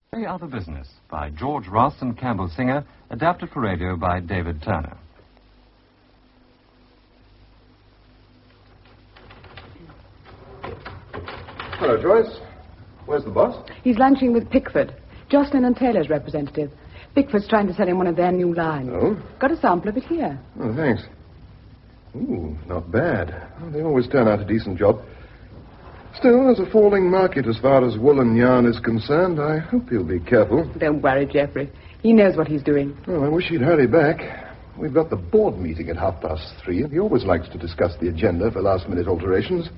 Any Other Business by George Ross and Campbell Singer, adapted for radio by David Turner. Hello, Joyce. Where's the boss? He's lunching with Pickford, Jocelyn and Taylor's representative. Pickford's trying to sell him one of their new lines. Oh? Got a sample of it here. Oh, thanks. Ooh, not bad. Well, they always turn out a decent job. Still, there's a falling market as far as wool and yarn is concerned. I hope he'll be careful. Don't worry, Geoffrey. He knows what he's doing. Well, I wish he'd hurry back. We've got the board meeting at 3:30, and he always likes to discuss the agenda for last-minute alterations.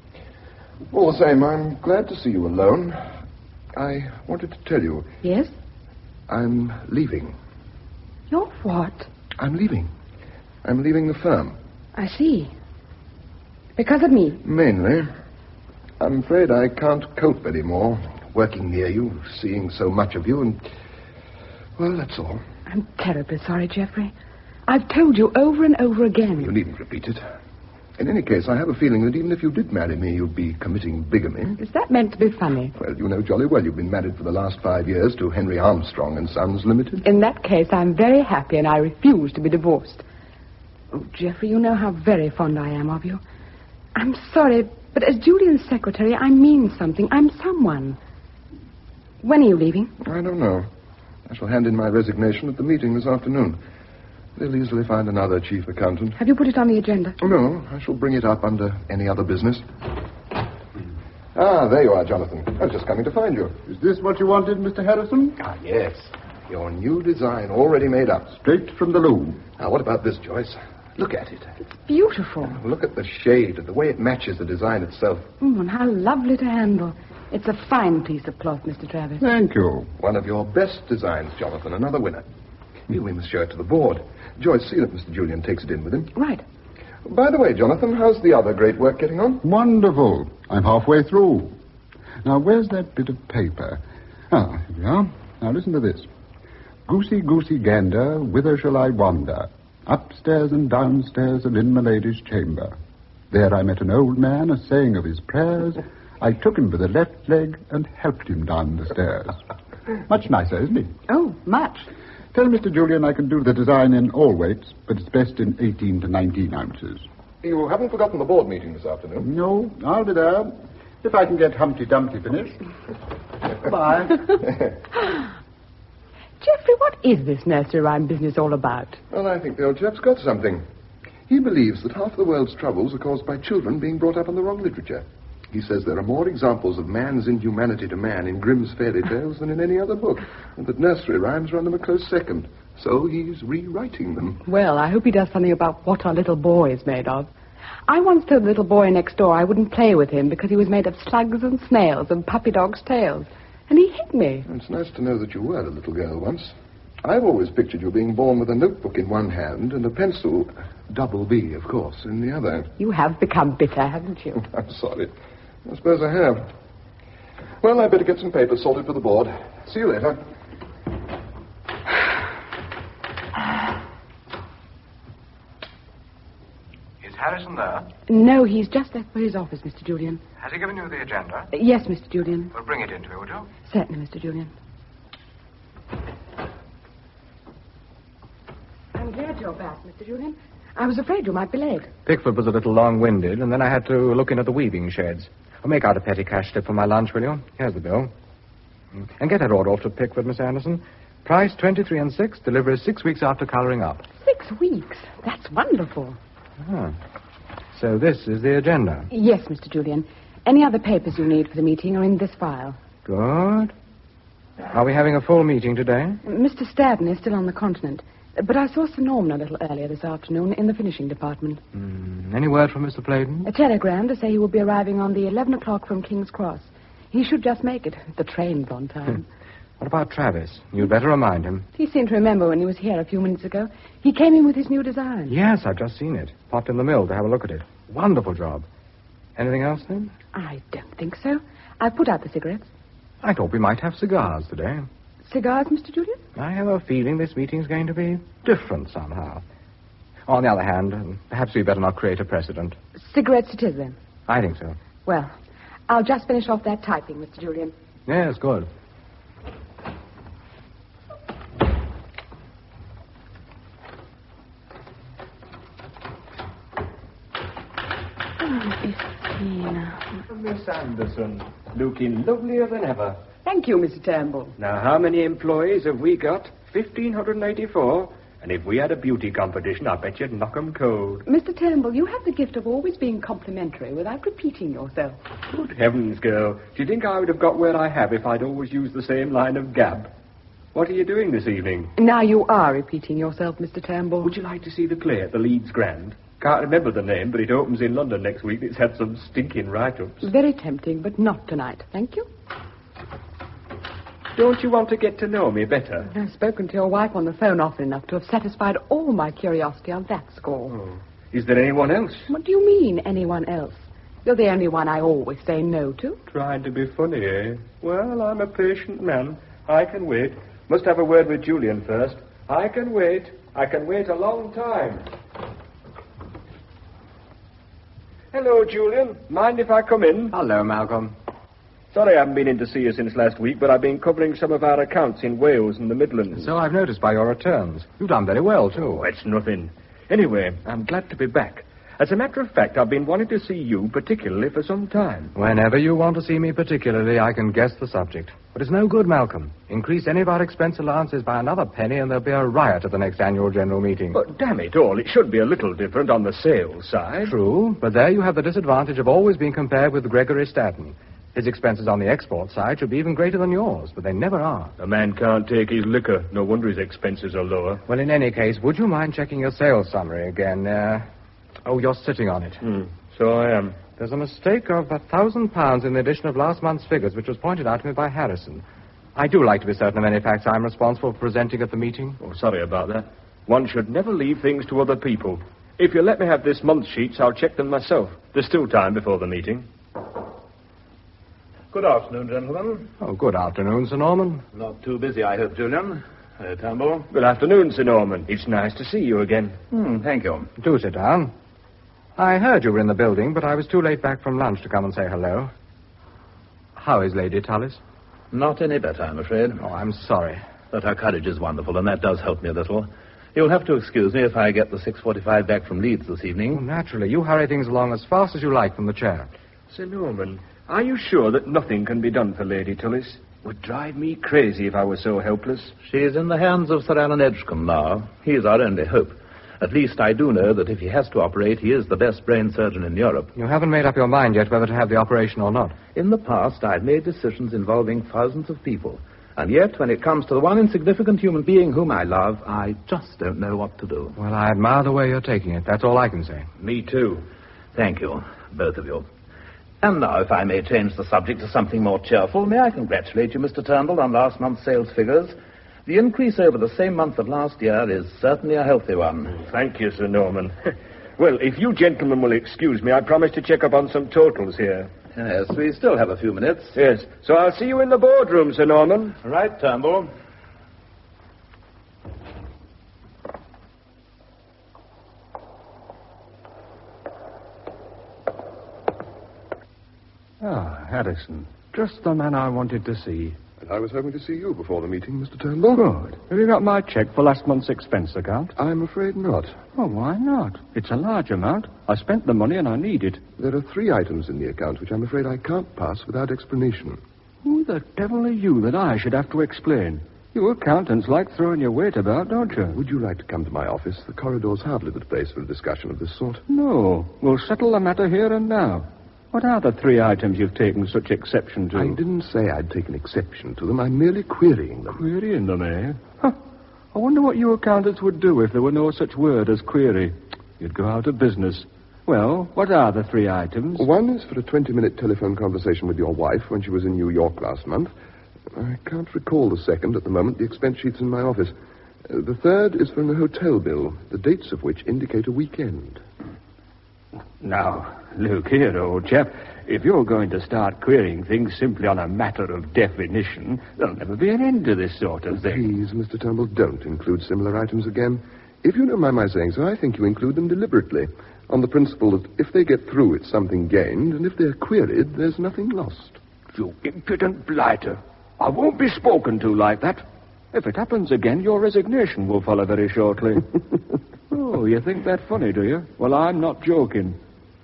All the same, I'm glad to see you alone. I wanted to tell you. Yes? I'm leaving. You're what? I'm leaving. I'm leaving the firm. I see. Because of me? Mainly. I'm afraid I can't cope anymore, working near you, seeing so much of you, and... well, that's all. I'm terribly sorry, Geoffrey. I've told you over and over again. You needn't repeat it. In any case, I have a feeling that even if you did marry me, you'd be committing bigamy. Is that meant to be funny? Well, you know jolly well you've been married for the last 5 years to Henry Armstrong and Sons Limited. In that case, I'm very happy and I refuse to be divorced. Oh, Geoffrey, you know how very fond I am of you. I'm sorry, but as Julian's secretary, I mean something. I'm someone. When are you leaving? I don't know. I shall hand in my resignation at the meeting this afternoon. They'll easily find another chief accountant. Have you put it on the agenda? Oh, no, I shall bring it up under any other business. Ah, there you are, Jonathan. I was just coming to find you. Is this what you wanted, Mr. Harrison? Ah, yes. Your new design already made up. Straight from the loom. Now, what about this, Joyce? Look at it. It's beautiful. Look at the shade and the way it matches the design itself. And how lovely to handle. It's a fine piece of cloth, Mr. Travis. Thank you. One of your best designs, Jonathan. Another winner. We must show it to the board. Joyce, see that Mr. Julian takes it in with him. Right. By the way, Jonathan, how's the other great work getting on? Wonderful. I'm halfway through. Now, where's that bit of paper? Ah, here we are. Now, listen to this. Goosey, goosey gander, whither shall I wander? Upstairs and downstairs and in my lady's chamber. There I met an old man a-saying of his prayers. I took him by the left leg and helped him down the stairs. Much nicer, isn't it? Oh, much. Tell Mr. Julian I can do the design in all weights, but it's best in 18 to 19 ounces. You haven't forgotten the board meeting this afternoon? No, I'll be there. If I can get Humpty Dumpty finished. Bye. Geoffrey, what is this nursery rhyme business all about? Well, I think the old chap's got something. He believes that half the world's troubles are caused by children being brought up on the wrong literature. He says there are more examples of man's inhumanity to man in Grimm's fairy tales than in any other book, and that nursery rhymes run them a close second. So he's rewriting them. Well, I hope he does something about what our little boy is made of. I once told the little boy next door I wouldn't play with him because he was made of slugs and snails and puppy dogs' tails. And he hit me. It's nice to know that you were a little girl once. I've always pictured you being born with a notebook in one hand and a pencil, double B, of course, in the other. You have become bitter, haven't you? I'm sorry. I suppose I have. Well, I better get some papers sorted for the board. See you later. Is Harrison there? No, he's just left for his office, Mr. Julian. Has he given you the agenda? Yes, Mr. Julian. Well, bring it in to me, would you? Certainly, Mr. Julian. I'm glad you're back, Mr. Julian. I was afraid you might be late. Pickford was a little long-winded, and then I had to look in at the weaving sheds. I'll make out a petty cash slip for my lunch, will you? Here's the bill. And get that order off to Pickford, Miss Anderson. Price 23 and 6, delivery 6 weeks after colouring up. 6 weeks? That's wonderful. Ah. So this is the agenda. Yes, Mr. Julian. Any other papers you need for the meeting are in this file. Good. Are we having a full meeting today? Mr. Stadden is still on the continent, but I saw Sir Norman a little earlier this afternoon in the finishing department. Any word from Mr. Playden? A telegram to say he will be arriving on the 11 o'clock from King's Cross. He should just make it. The train's on time. What about Travis? You'd better remind him. He seemed to remember when he was here a few minutes ago. He came in with his new design. Yes, I've just seen it. Popped in the mill to have a look at it. Wonderful job. Anything else, then? I don't think so. I've put out the cigarettes. I thought we might have cigars today. Cigars, Mr. Julian? I have a feeling this meeting's going to be different somehow. On the other hand, perhaps we better not create a precedent. Cigarettes it is, then? I think so. Well, I'll just finish off that typing, Mr. Julian. Yes, good. Anderson, looking lovelier than ever. Thank you, Mr. Turnbull. Now, how many employees have we got? 1,584. And if we had a beauty competition, I bet you'd knock 'em cold. Mr. Turnbull, you have the gift of always being complimentary without repeating yourself. Good heavens, girl. Do you think I would have got where I have if I'd always used the same line of gab? What are you doing this evening? Now you are repeating yourself, Mr. Turnbull. Would you like to see the play at the Leeds Grand? Can't remember the name, but it opens in London next week. It's had some stinking write-ups. Very tempting, but not tonight. Thank you. Don't you want to get to know me better? I've spoken to your wife on the phone often enough to have satisfied all my curiosity on that score. Oh. Is there anyone else? What do you mean, anyone else? You're the only one I always say no to. Trying to be funny, eh? Well, I'm a patient man. I can wait. Must have a word with Julian first. I can wait. I can wait a long time. Hello, Julian. Mind if I come in? Hello, Malcolm. Sorry I haven't been in to see you since last week, but I've been covering some of our accounts in Wales and the Midlands. So I've noticed by your returns. You've done very well, too. Oh, it's nothing. Anyway, I'm glad to be back. As a matter of fact, I've been wanting to see you particularly for some time. Whenever you want to see me particularly, I can guess the subject. But it's no good, Malcolm. Increase any of our expense allowances by another penny and there'll be a riot at the next annual general meeting. But damn it all, it should be a little different on the sales side. True, but there you have the disadvantage of always being compared with Gregory Statton. His expenses on the export side should be even greater than yours, but they never are. A man can't take his liquor. No wonder his expenses are lower. Well, in any case, would you mind checking your sales summary again? Oh, you're sitting on it. So I am. There's a mistake of £1,000 in the edition of last month's figures, which was pointed out to me by Harrison. I do like to be certain of any facts I'm responsible for presenting at the meeting. Oh, sorry about that. One should never leave things to other people. If you let me have this month's sheets, I'll check them myself. There's still time before the meeting. Good afternoon, gentlemen. Oh, good afternoon, Sir Norman. Not too busy, I hope, Julian. Turnbull. Good afternoon, Sir Norman. It's nice to see you again. Thank you. Do sit down. I heard you were in the building, but I was too late back from lunch to come and say hello. How is Lady Tullis? Not any better, I'm afraid. Oh, I'm sorry. But her courage is wonderful, and that does help me a little. You'll have to excuse me if I get the 6:45 back from Leeds this evening. Oh, naturally. You hurry things along as fast as you like from the chair. Sir Norman, are you sure that nothing can be done for Lady Tullis? Would drive me crazy if I were so helpless. She's in the hands of Sir Alan Edgecombe now. He's our only hope. At least I do know that if he has to operate, he is the best brain surgeon in Europe. You haven't made up your mind yet whether to have the operation or not. In the past, I've made decisions involving thousands of people. And yet, when it comes to the one insignificant human being whom I love, I just don't know what to do. Well, I admire the way you're taking it. That's all I can say. Me too. Thank you, both of you. And now, if I may change the subject to something more cheerful, may I congratulate you, Mr. Turnbull, on last month's sales figures? The increase over the same month of last year is certainly a healthy one. Thank you, Sir Norman. Well, if you gentlemen will excuse me, I promise to check up on some totals here. Yes, we still have a few minutes. Yes, so I'll see you in the boardroom, Sir Norman. Right, Turnbull. Ah, Harrison. Just the man I wanted to see. And I was hoping to see you before the meeting, Mr. Turnbull. Good. Have you got my cheque for last month's expense account? I'm afraid not. Well, why not? It's a large amount. I spent the money and I need it. There are 3 items in the account which I'm afraid I can't pass without explanation. Who the devil are you that I should have to explain? You accountants like throwing your weight about, don't you? Would you like to come to my office? The corridor's hardly the place for a discussion of this sort. No. We'll settle the matter here and now. What are the 3 items you've taken such exception to? I didn't say I'd taken exception to them. I'm merely querying them. Querying them, eh? Huh. I wonder what you accountants would do if there were no such word as query. You'd go out of business. Well, what are the 3 items? One is for a 20-minute telephone conversation with your wife when she was in New York last month. I can't recall the second at the moment. The expense sheet's in my office. The third is for a hotel bill, the dates of which indicate a weekend. Now, look here, old chap. If you're going to start querying things simply on a matter of definition, there'll never be an end to this sort of thing. Please, Mr. Turnbull, don't include similar items again. If you don't mind my saying so, I think you include them deliberately, on the principle that if they get through, it's something gained, and if they're queried, there's nothing lost. You impudent blighter. I won't be spoken to like that. If it happens again, your resignation will follow very shortly. Oh, you think that funny, do you? Well, I'm not joking.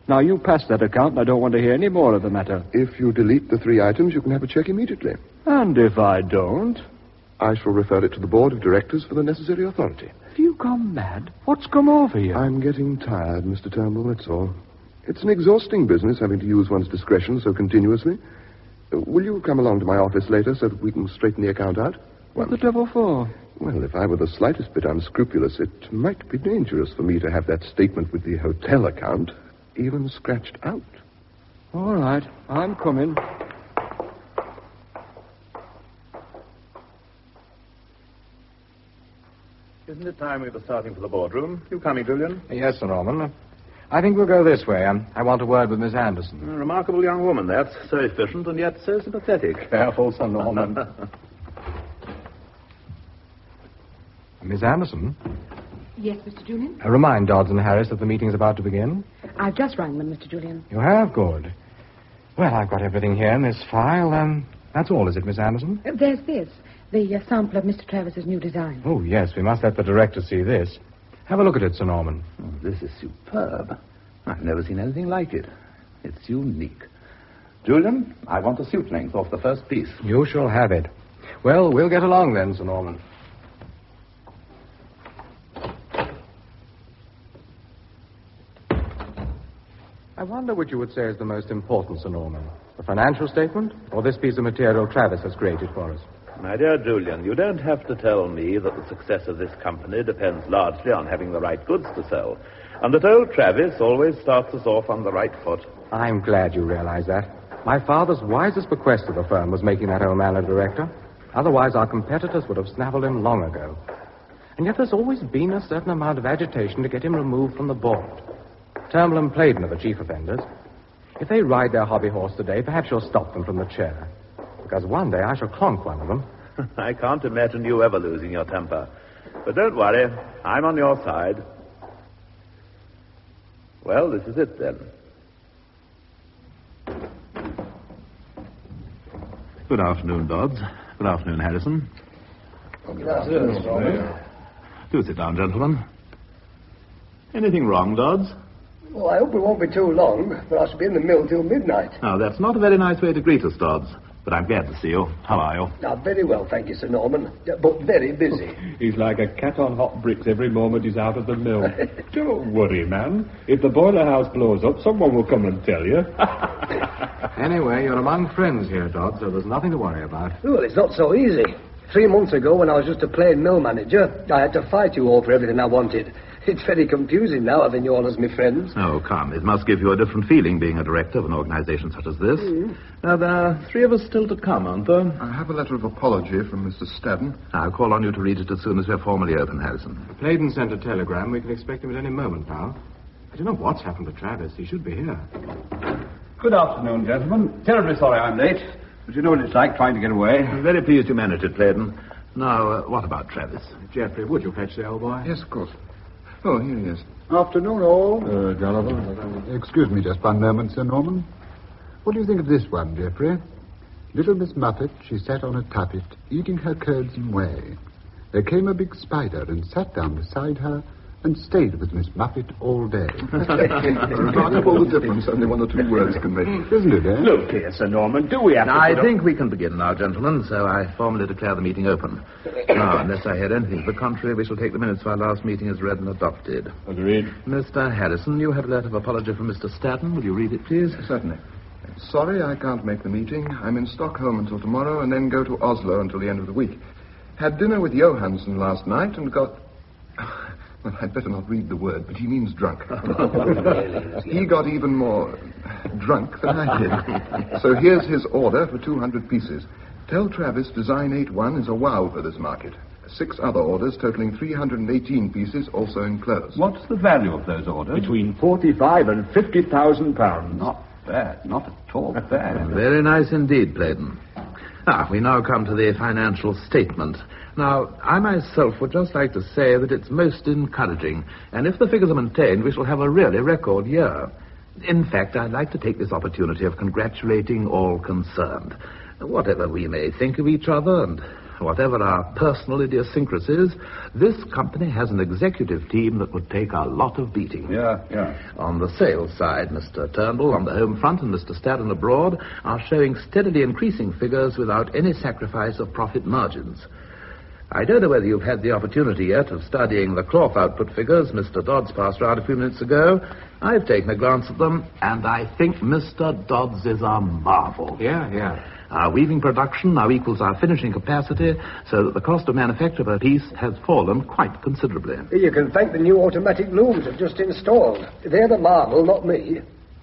Now, you pass that account, and I don't want to hear any more of the matter. If you delete the 3 items, you can have a check immediately. And if I don't? I shall refer it to the board of directors for the necessary authority. Have you gone mad? What's come over you? I'm getting tired, Mr. Turnbull, that's all. It's an exhausting business having to use one's discretion so continuously. Will you come along to my office later so that we can straighten the account out? What the devil for? Well, if I were the slightest bit unscrupulous, it might be dangerous for me to have that statement with the hotel account even scratched out. All right, I'm coming. Isn't it time we were starting for the boardroom? You coming, Julian? Yes, Sir Norman. I think we'll go this way. I want a word with Miss Anderson. A remarkable young woman, that. So efficient and yet so sympathetic. Careful, Sir Norman. Miss Anderson? Yes, Mr. Julian? Remind Dodds and Harris that the meeting's about to begin. I've just rang them, Mr. Julian. You have? Good. Well, I've got everything here in this file. That's all, is it, Miss Anderson? There's this. The sample of Mr. Travis's new design. Oh, yes. We must let the director see this. Have a look at it, Sir Norman. Oh, this is superb. I've never seen anything like it. It's unique. Julian, I want a suit length off the first piece. You shall have it. Well, we'll get along then, Sir Norman. I wonder which you would say is the most important, Sir Norman. The financial statement or this piece of material Travis has created for us? My dear Julian, you don't have to tell me that the success of this company depends largely on having the right goods to sell, and that old Travis always starts us off on the right foot. I'm glad you realize that. My father's wisest bequest to the firm was making that old man a director. Otherwise, our competitors would have snaffled him long ago. And yet there's always been a certain amount of agitation to get him removed from the board. Turnbull and Playden are the chief offenders. If they ride their hobby horse today, perhaps you'll stop them from the chair. Because one day I shall clonk one of them. I can't imagine you ever losing your temper. But don't worry, I'm on your side. Well, this is it then. Good afternoon, Dodds. Good afternoon, Harrison. Good afternoon. Do sit down, gentlemen. Anything wrong, Dodds? Well, I hope it won't be too long, but I shall be in the mill till midnight. Now, that's not a very nice way to greet us, Dodds. But I'm glad to see you. How are you? Now, very well, thank you, Sir Norman. But very busy. He's like a cat on hot bricks every moment he's out of the mill. Don't worry, man. If the boiler house blows up, someone will come and tell you. Anyway, you're among friends here, Dodds, so there's nothing to worry about. Well, it's not so easy. 3 months ago, when I was just a plain mill manager, I had to fight you all for everything I wanted. It's very confusing now, having you all as my friends. Oh, come. It must give you a different feeling being a director of an organization such as this. Now, there are 3 of us still to come, aren't there? I have a letter of apology from Mr. Stadden. I'll call on you to read it as soon as we're formally open, Harrison. Playden sent a telegram. We can expect him at any moment, pal. I don't know what's happened to Travis. He should be here. Good afternoon, gentlemen. Terribly sorry I'm late, but you know what it's like trying to get away. I'm very pleased you managed it, Playden. Now, what about Travis? Geoffrey, would you fetch the old boy? Yes, of course. Oh, here he is. Afternoon, all. Jonathan. Excuse me just one moment, Sir Norman. What do you think of this one, Geoffrey? Little Miss Muffet, she sat on a tuffet, eating her curds and whey. There came a big spider and sat down beside her and stayed with Miss Muffet all day. Remarkable the difference only 1 or 2 words can make. Isn't it, eh? Look here, Sir Norman, do we have to... I think we can begin now, gentlemen, so I formally declare the meeting open. Now, unless I hear anything to the contrary, we shall take the minutes of our last meeting as read and adopted. Agreed. Mr. Harrison, you have a letter of apology from Mr. Stadden. Will you read it, please? Certainly. Sorry I can't make the meeting. I'm in Stockholm until tomorrow and then go to Oslo until the end of the week. Had dinner with Johansson last night and got... Well, I'd better not read the word, but he means drunk. He got even more drunk than I did. So here's his order for 200 pieces. Tell Travis Design 8-1 is a wow for this market. 6 other orders totaling 318 pieces also enclosed. What's the value of those orders? Between 45 and 50,000 pounds. Not bad. Not at all bad. Very nice indeed, Playden. We now come to the financial statement. Now, I myself would just like to say that it's most encouraging, and if the figures are maintained, we shall have a really record year. In fact, I'd like to take this opportunity of congratulating all concerned. Whatever we may think of each other, and whatever our personal idiosyncrasies, this company has an executive team that would take a lot of beating. Yeah. On the sales side, Mr. Turnbull on the home front and Mr. Staddon abroad are showing steadily increasing figures without any sacrifice of profit margins. I don't know whether you've had the opportunity yet of studying the cloth output figures Mr. Dodds passed round a few minutes ago. I've taken a glance at them, and I think Mr. Dodds is a marvel. Yeah. Our weaving production now equals our finishing capacity, so that the cost of manufacture per piece has fallen quite considerably. You can thank the new automatic looms I've just installed. They're the marvel, not me.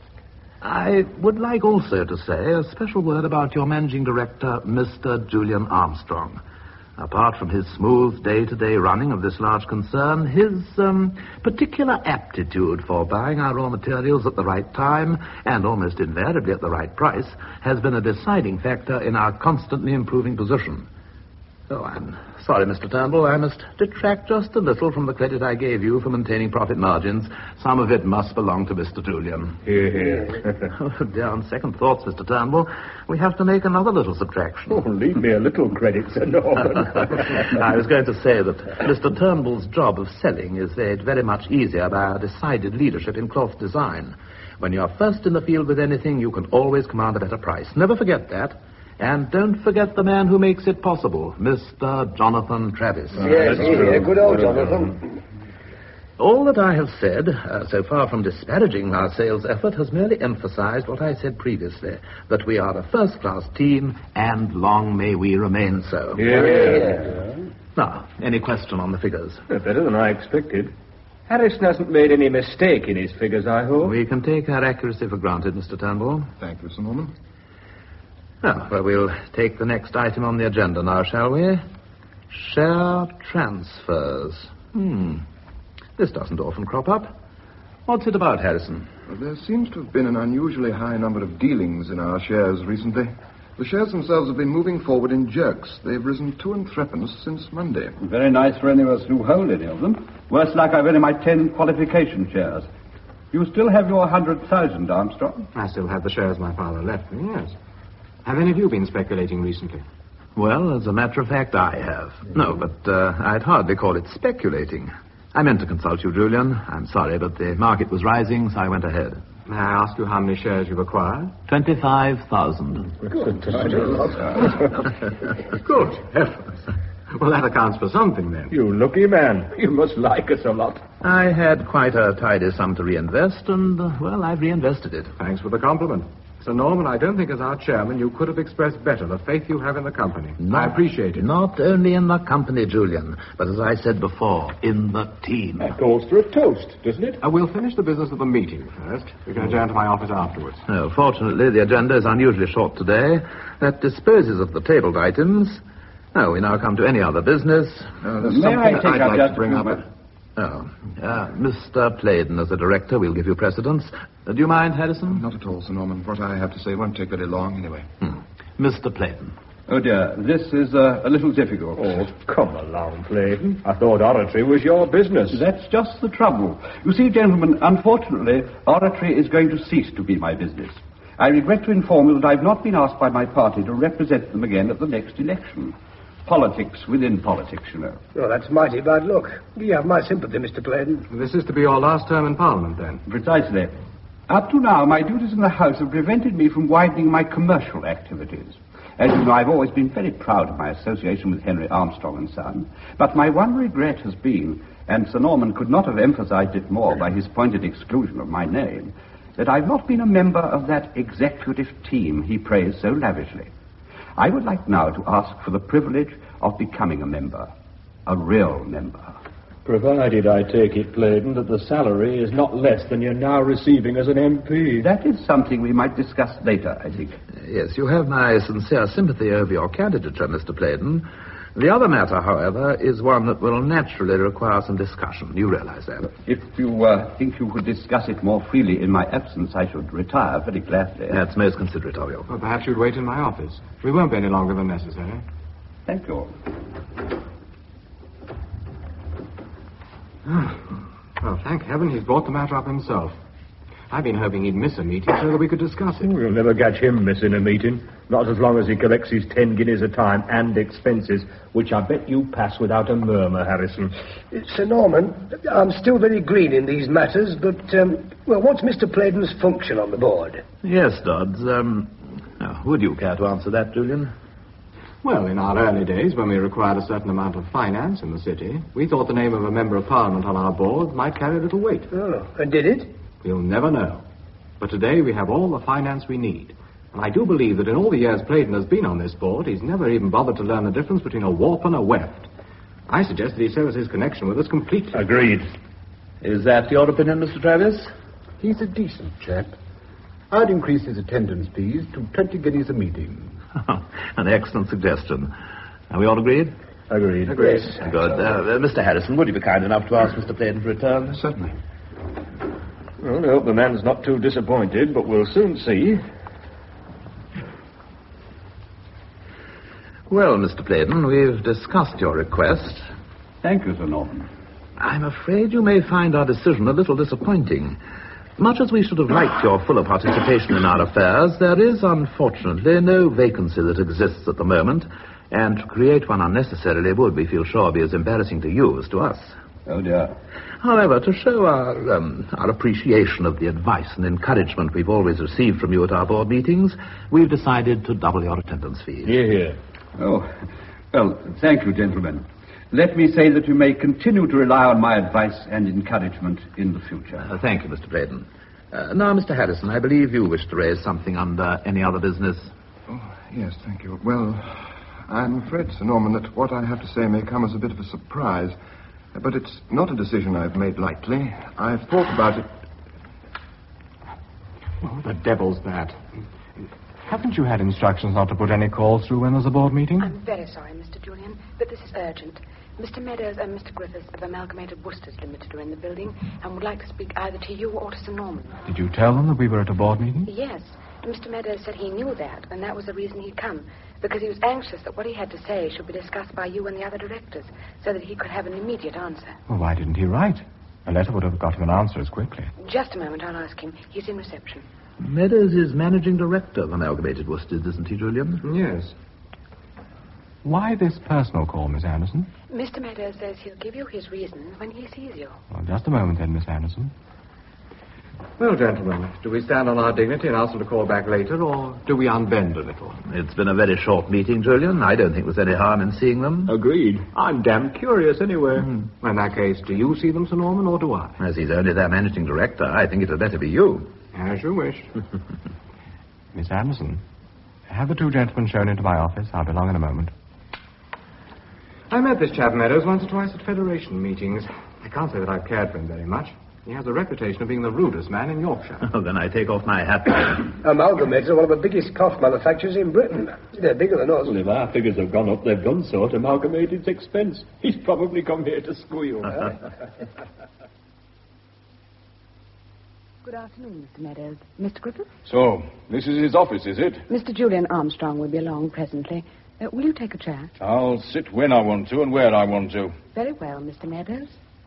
I would like also to say a special word about your managing director, Mr. Julian Armstrong. Apart from his smooth day-to-day running of this large concern, his particular aptitude for buying our raw materials at the right time and almost invariably at the right price has been a deciding factor in our constantly improving position. Oh, I'm sorry, Mr. Turnbull. I must detract just a little from the credit I gave you for maintaining profit margins. Some of it must belong to Mr. Julian. Here. Oh, dear, on second thoughts, Mr. Turnbull, we have to make another little subtraction. Oh, leave me a little credit, Sir Norman. I was going to say that Mr. Turnbull's job of selling is made very much easier by our decided leadership in cloth design. When you're first in the field with anything, you can always command a better price. Never forget that. And don't forget the man who makes it possible, Mr. Jonathan Travis. Yes, good old Jonathan. All that I have said, so far from disparaging our sales effort, has merely emphasized what I said previously, that we are a first-class team, and long may we remain so. Yeah. Now, any question on the figures? Better than I expected. Harrison hasn't made any mistake in his figures, I hope. We can take our accuracy for granted, Mr. Turnbull. Thank you, Sir Norman. Well, we'll take the next item on the agenda now, shall we? Share transfers. This doesn't often crop up. What's it about, Harrison? There seems to have been an unusually high number of dealings in our shares recently. The shares themselves have been moving forward in jerks. They've risen 2 3/4 since Monday. Very nice for any of us who hold any of them. Worse luck, I've only my 10 qualification shares. You still have your 100,000, Armstrong? I still have the shares my father left me, yes. Have any of you been speculating recently? Well, as a matter of fact, I have. No, but I'd hardly call it speculating. I meant to consult you, Julian. I'm sorry, but the market was rising, so I went ahead. May I ask you how many shares you've acquired? 25,000. Good heavens. Well, that accounts for something, then. You lucky man. You must like us a lot. I had quite a tidy sum to reinvest, and, well, I've reinvested it. Thanks for the compliment. Sir Norman, I don't think as our chairman you could have expressed better the faith you have in the company. I appreciate it. Not only in the company, Julian, but as I said before, in the team. That calls for a toast, doesn't it? We'll finish the business of the meeting first. We can adjourn to my office afterwards. No, fortunately, the agenda is unusually short today. That disposes of the tabled items. Now, we now come to any other business. There's May something I that take I'd up like just to bring up. Mr. Playden, as a director, will give you precedence. Do you mind, Harrison? Not at all, Sir Norman. What I have to say won't take very long, anyway. Mr. Playden. Oh, dear, this is a little difficult. Oh, come along, Playden. I thought oratory was your business. That's just the trouble. You see, gentlemen, unfortunately, oratory is going to cease to be my business. I regret to inform you that I've not been asked by my party to represent them again at the next election. Politics within politics, you know. Oh, that's mighty bad luck. You have my sympathy, Mr. Playden. This is to be your last term in Parliament, then? Precisely. Up to now, my duties in the House have prevented me from widening my commercial activities. As you know, I've always been very proud of my association with Henry Armstrong and Son. But my one regret has been, and Sir Norman could not have emphasized it more by his pointed exclusion of my name, that I've not been a member of that executive team he praised so lavishly. I would like now to ask for the privilege of becoming a member. A real member. Provided, I take it, Playden, that the salary is not less than you're now receiving as an MP. That is something we might discuss later, I think. Yes, you have my sincere sympathy over your candidature, Mr. Playden. The other matter, however, is one that will naturally require some discussion. You realize that? If you think you could discuss it more freely in my absence, I should retire very gladly. That's most considerate of you. Well, perhaps you'd wait in my office. We won't be any longer than necessary. Thank you. Well, thank heaven he's brought the matter up himself. I've been hoping he'd miss a meeting so that we could discuss it. We'll never catch him missing a meeting. Not as long as he collects his 10 guineas a time and expenses, which I bet you pass without a murmur, Harrison. Sir Norman, I'm still very green in these matters, but, what's Mr. Playden's function on the board? Yes, Dodds. Would you care to answer that, Julian? Well, in our early days, when we required a certain amount of finance in the city, we thought the name of a member of Parliament on our board might carry a little weight. Oh, and did it? We'll never know. But today we have all the finance we need. And I do believe that in all the years Playden has been on this board, he's never even bothered to learn the difference between a warp and a weft. I suggest that he severs his connection with us completely. Agreed. Is that your opinion, Mr. Travis? He's a decent chap. I'd increase his attendance fees to 20 guineas a meeting. An excellent suggestion. Are we all agreed? Agreed. Yes. Good. Mr. Harrison, would you be kind enough to ask Mr. Playden to return? Certainly. Well, I hope the man's not too disappointed, but we'll soon see. Well, Mr. Playden, we've discussed your request. Thank you, Sir Norman. I'm afraid you may find our decision a little disappointing. Much as we should have liked your fuller participation in our affairs, there is, unfortunately, no vacancy that exists at the moment, and to create one unnecessarily would, we feel sure, be as embarrassing to you as to us. Oh, dear. However, to show our appreciation of the advice and encouragement we've always received from you at our board meetings, we've decided to double your attendance fee. Hear, hear. Oh, well, thank you, gentlemen. Let me say that you may continue to rely on my advice and encouragement in the future. Thank you, Mr. Playden. Now, Mr. Harrison, I believe you wish to raise something under any other business. Oh, yes, thank you. Well, I'm afraid, Sir Norman, that what I have to say may come as a bit of a surprise. But it's not a decision I've made lightly. I've thought about it. Oh, the devil's that. Haven't you had instructions not to put any calls through when there's a board meeting? I'm very sorry, Mr. Julian, but this is urgent. Mr. Meadows and Mr. Griffiths of Amalgamated Worcesters Limited are in the building and would like to speak either to you or to Sir Norman. Did you tell them that we were at a board meeting? Yes. Mr. Meadows said he knew that, and that was the reason he'd come, because he was anxious that what he had to say should be discussed by you and the other directors, so that he could have an immediate answer. Well, why didn't he write? A letter would have got him an answer as quickly. Just a moment, I'll ask him. He's in reception. Meadows is managing director of Amalgamated Worcesters, isn't he, Julian? Yes. Why this personal call, Miss Anderson? Mr. Meadows says he'll give you his reasons when he sees you. Well, just a moment then, Miss Anderson. Well, gentlemen, do we stand on our dignity and ask them to call back later, or do we unbend a little? It's been a very short meeting, Julian. I don't think there's any harm in seeing them. Agreed. I'm damn curious anyway. Well, in that case, do you see them, Sir Norman, or do I? As he's only their managing director, I think it had better be you. As you wish. Miss Anderson, have the two gentlemen shown into my office. I'll be along in a moment. I met this chap Meadows once or twice at Federation meetings. I can't say that I've cared for him very much. He has a reputation of being the rudest man in Yorkshire. Oh, then I take off my hat. Amalgamates are one of the biggest cough manufacturers in Britain. They're bigger than us. Well, if our figures have gone up, they've done so at Amalgamated's expense. He's probably come here to squeal. Good afternoon, Mr. Meadows. Mr. Griffith? So, this is his office, is it? Mr. Julian Armstrong will be along presently. Will you take a chair? I'll sit when I want to and where I want to. Very well, Mr. Meadows.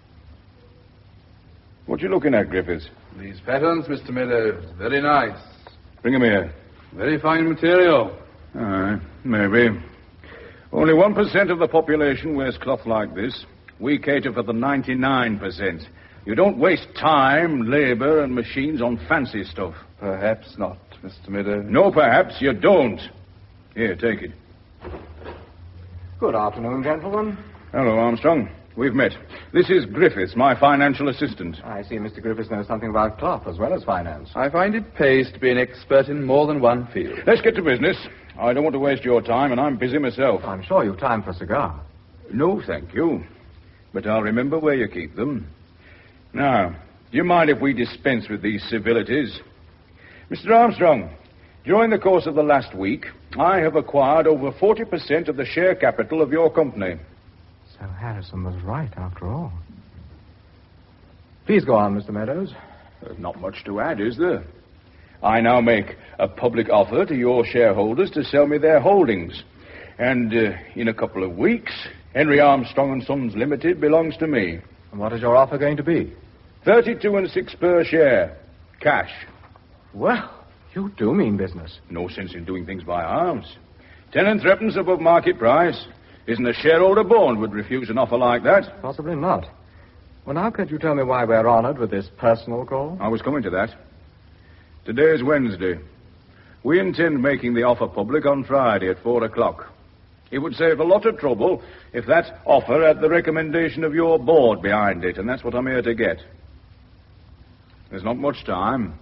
What you looking at, Griffiths? These patterns, Mr. Meadows. Very nice. Bring 'em here. Very fine material. Maybe. Only 1% of the population wears cloth like this. We cater for the 99%. You don't waste time, labor, and machines on fancy stuff. Perhaps not, Mr. Meadows. No, perhaps you don't. Here, take it. Good afternoon, gentlemen. Hello, Armstrong. We've met. This is Griffiths, my financial assistant. I see Mr. Griffiths knows something about cloth as well as finance. I find it pays to be an expert in more than one field. Let's get to business. I don't want to waste your time, and I'm busy myself. I'm sure you've time for a cigar. No, thank you. But I'll remember where you keep them. Now, do you mind if we dispense with these civilities? Mr. Armstrong, during the course of the last week, I have acquired over 40% of the share capital of your company. So Harrison was right, after all. Please go on, Mr. Meadows. There's not much to add, is there? I now make a public offer to your shareholders to sell me their holdings. And in a couple of weeks, Henry Armstrong & Sons Limited belongs to me. And what is your offer going to be? 32 and 6 per share. Cash. Well, You do mean business. No sense in doing things by halves. 10 and threepence above market price. Isn't a shareholder born would refuse an offer like that? Possibly not. Well, now, could you tell me why we're honored with this personal call? I was coming to that. Today is Wednesday. We intend making the offer public on Friday at 4 o'clock. It would save a lot of trouble if that offer had the recommendation of your board behind it, and that's what I'm here to get. There's not much time.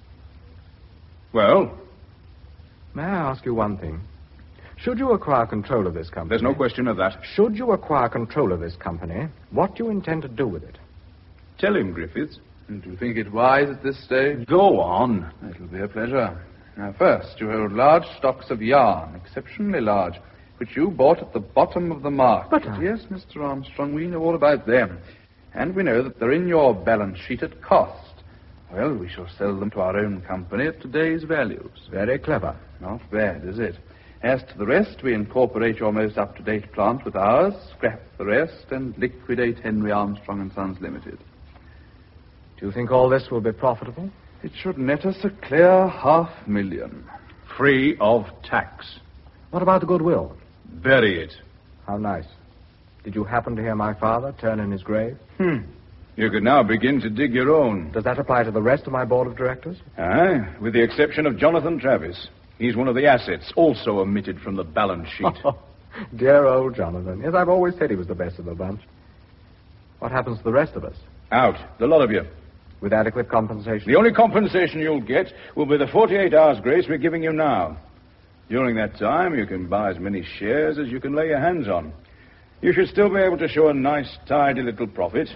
Well? May I ask you one thing? Should you acquire control of this company... There's no question of that. Should you acquire control of this company, what do you intend to do with it? Tell him, Griffiths. Do you think it wise at this stage? Go on. It'll be a pleasure. Now, first, you hold large stocks of yarn, exceptionally large, which you bought at the bottom of the market. But yes, Mr. Armstrong, we know all about them. And we know that they're in your balance sheet at cost. Well, we shall sell them to our own company at today's values. Very clever. Not bad, is it? As to the rest, we incorporate your most up-to-date plant with ours, scrap the rest, and liquidate Henry Armstrong & Sons Limited. Do you think all this will be profitable? It should net us a clear $500,000. Free of tax. What about the goodwill? Bury it. How nice. Did you happen to hear my father turn in his grave? You could now begin to dig your own. Does that apply to the rest of my board of directors? Aye, with the exception of Jonathan Travis. He's one of the assets, also omitted from the balance sheet. Dear old Jonathan. Yes, I've always said he was the best of the bunch. What happens to the rest of us? Out, the lot of you. With adequate compensation? The only compensation you'll get will be the 48 hours grace we're giving you now. During that time, you can buy as many shares as you can lay your hands on. You should still be able to show a nice, tidy little profit.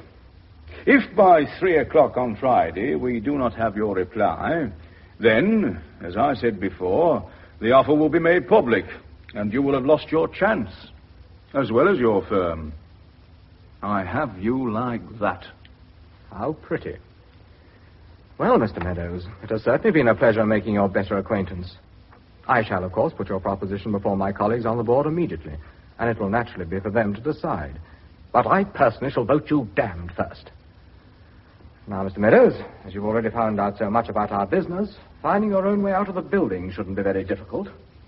If by 3 o'clock on Friday we do not have your reply, then, as I said before, the offer will be made public, and you will have lost your chance, as well as your firm. I have you like that. How pretty. Well, Mr. Meadows, it has certainly been a pleasure making your better acquaintance. I shall, of course, put your proposition before my colleagues on the board immediately, and it will naturally be for them to decide. But I personally shall vote you damned first. Now, Mr. Meadows, as you've already found out so much about our business, finding your own way out of the building shouldn't be very difficult.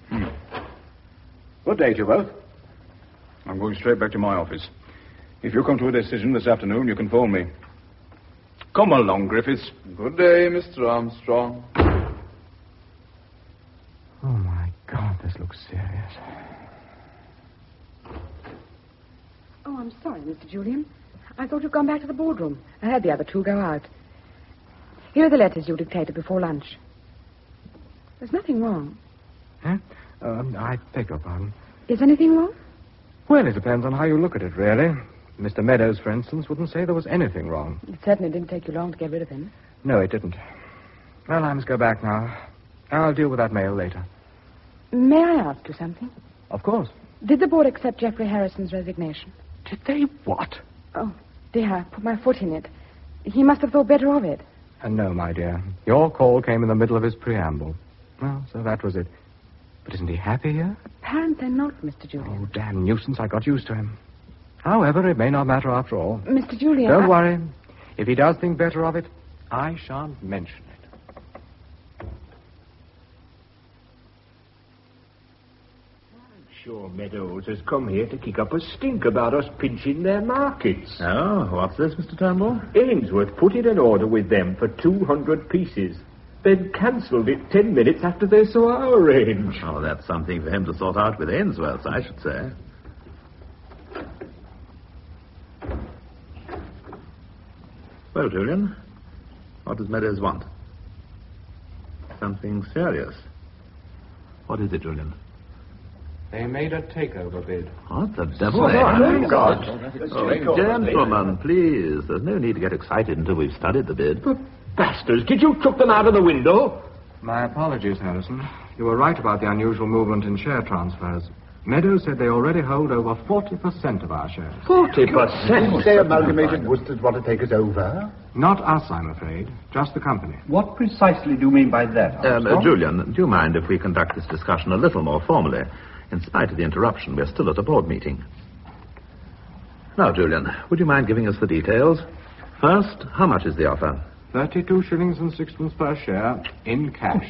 Good day to you both. I'm going straight back to my office. If you come to a decision this afternoon, you can phone me. Come along, Griffiths. Good day, Mr. Armstrong. Oh, my God, this looks serious. Oh, I'm sorry, Mr. Julian. I thought you'd gone back to the boardroom. I heard the other two go out. Here are the letters you dictated before lunch. There's nothing wrong. Huh? I beg your pardon. Is anything wrong? Well, it depends on how you look at it, really. Mr. Meadows, for instance, wouldn't say there was anything wrong. It certainly didn't take you long to get rid of him. No, it didn't. Well, I must go back now. I'll deal with that mail later. May I ask you something? Of course. Did the board accept Geoffrey Harrison's resignation? Did they what? Oh, dear, I put my foot in it. He must have thought better of it. No, my dear. Your call came in the middle of his preamble. Well, so that was it. But isn't he happy here? Apparently not, Mr. Julian. Oh, damn nuisance. I got used to him. However, it may not matter after all. Mr. Julian, Don't worry. If he does think better of it, I shan't mention it. Sure Meadows has come here to kick up a stink about us pinching their markets. Oh, what's this, Mr. Turnbull? Ainsworth put in an order with them for 200 pieces, then cancelled it 10 minutes after they saw our range. Oh, that's something for him to sort out with Ainsworth, I should say. Well, Julian, what does Meadows want? Something serious. What is it, Julian? They made a takeover bid. What the devil? Oh, God. Oh, gentlemen, please. There's no need to get excited until we've studied the bid. But bastards, did you chuck them out of the window? My apologies, Harrison. You were right about the unusual movement in share transfers. Meadows said they already hold over 40% of our shares. 40%? Say Amalgamated Worcesters want to take us over? Not us, I'm afraid. Just the company. What precisely do you mean by that, Armstrong? Julian, do you mind if we conduct this discussion a little more formally? In spite of the interruption, we're still at a board meeting. Now, Julian, would you mind giving us the details? First, how much is the offer? 32 shillings and sixpence per share in cash.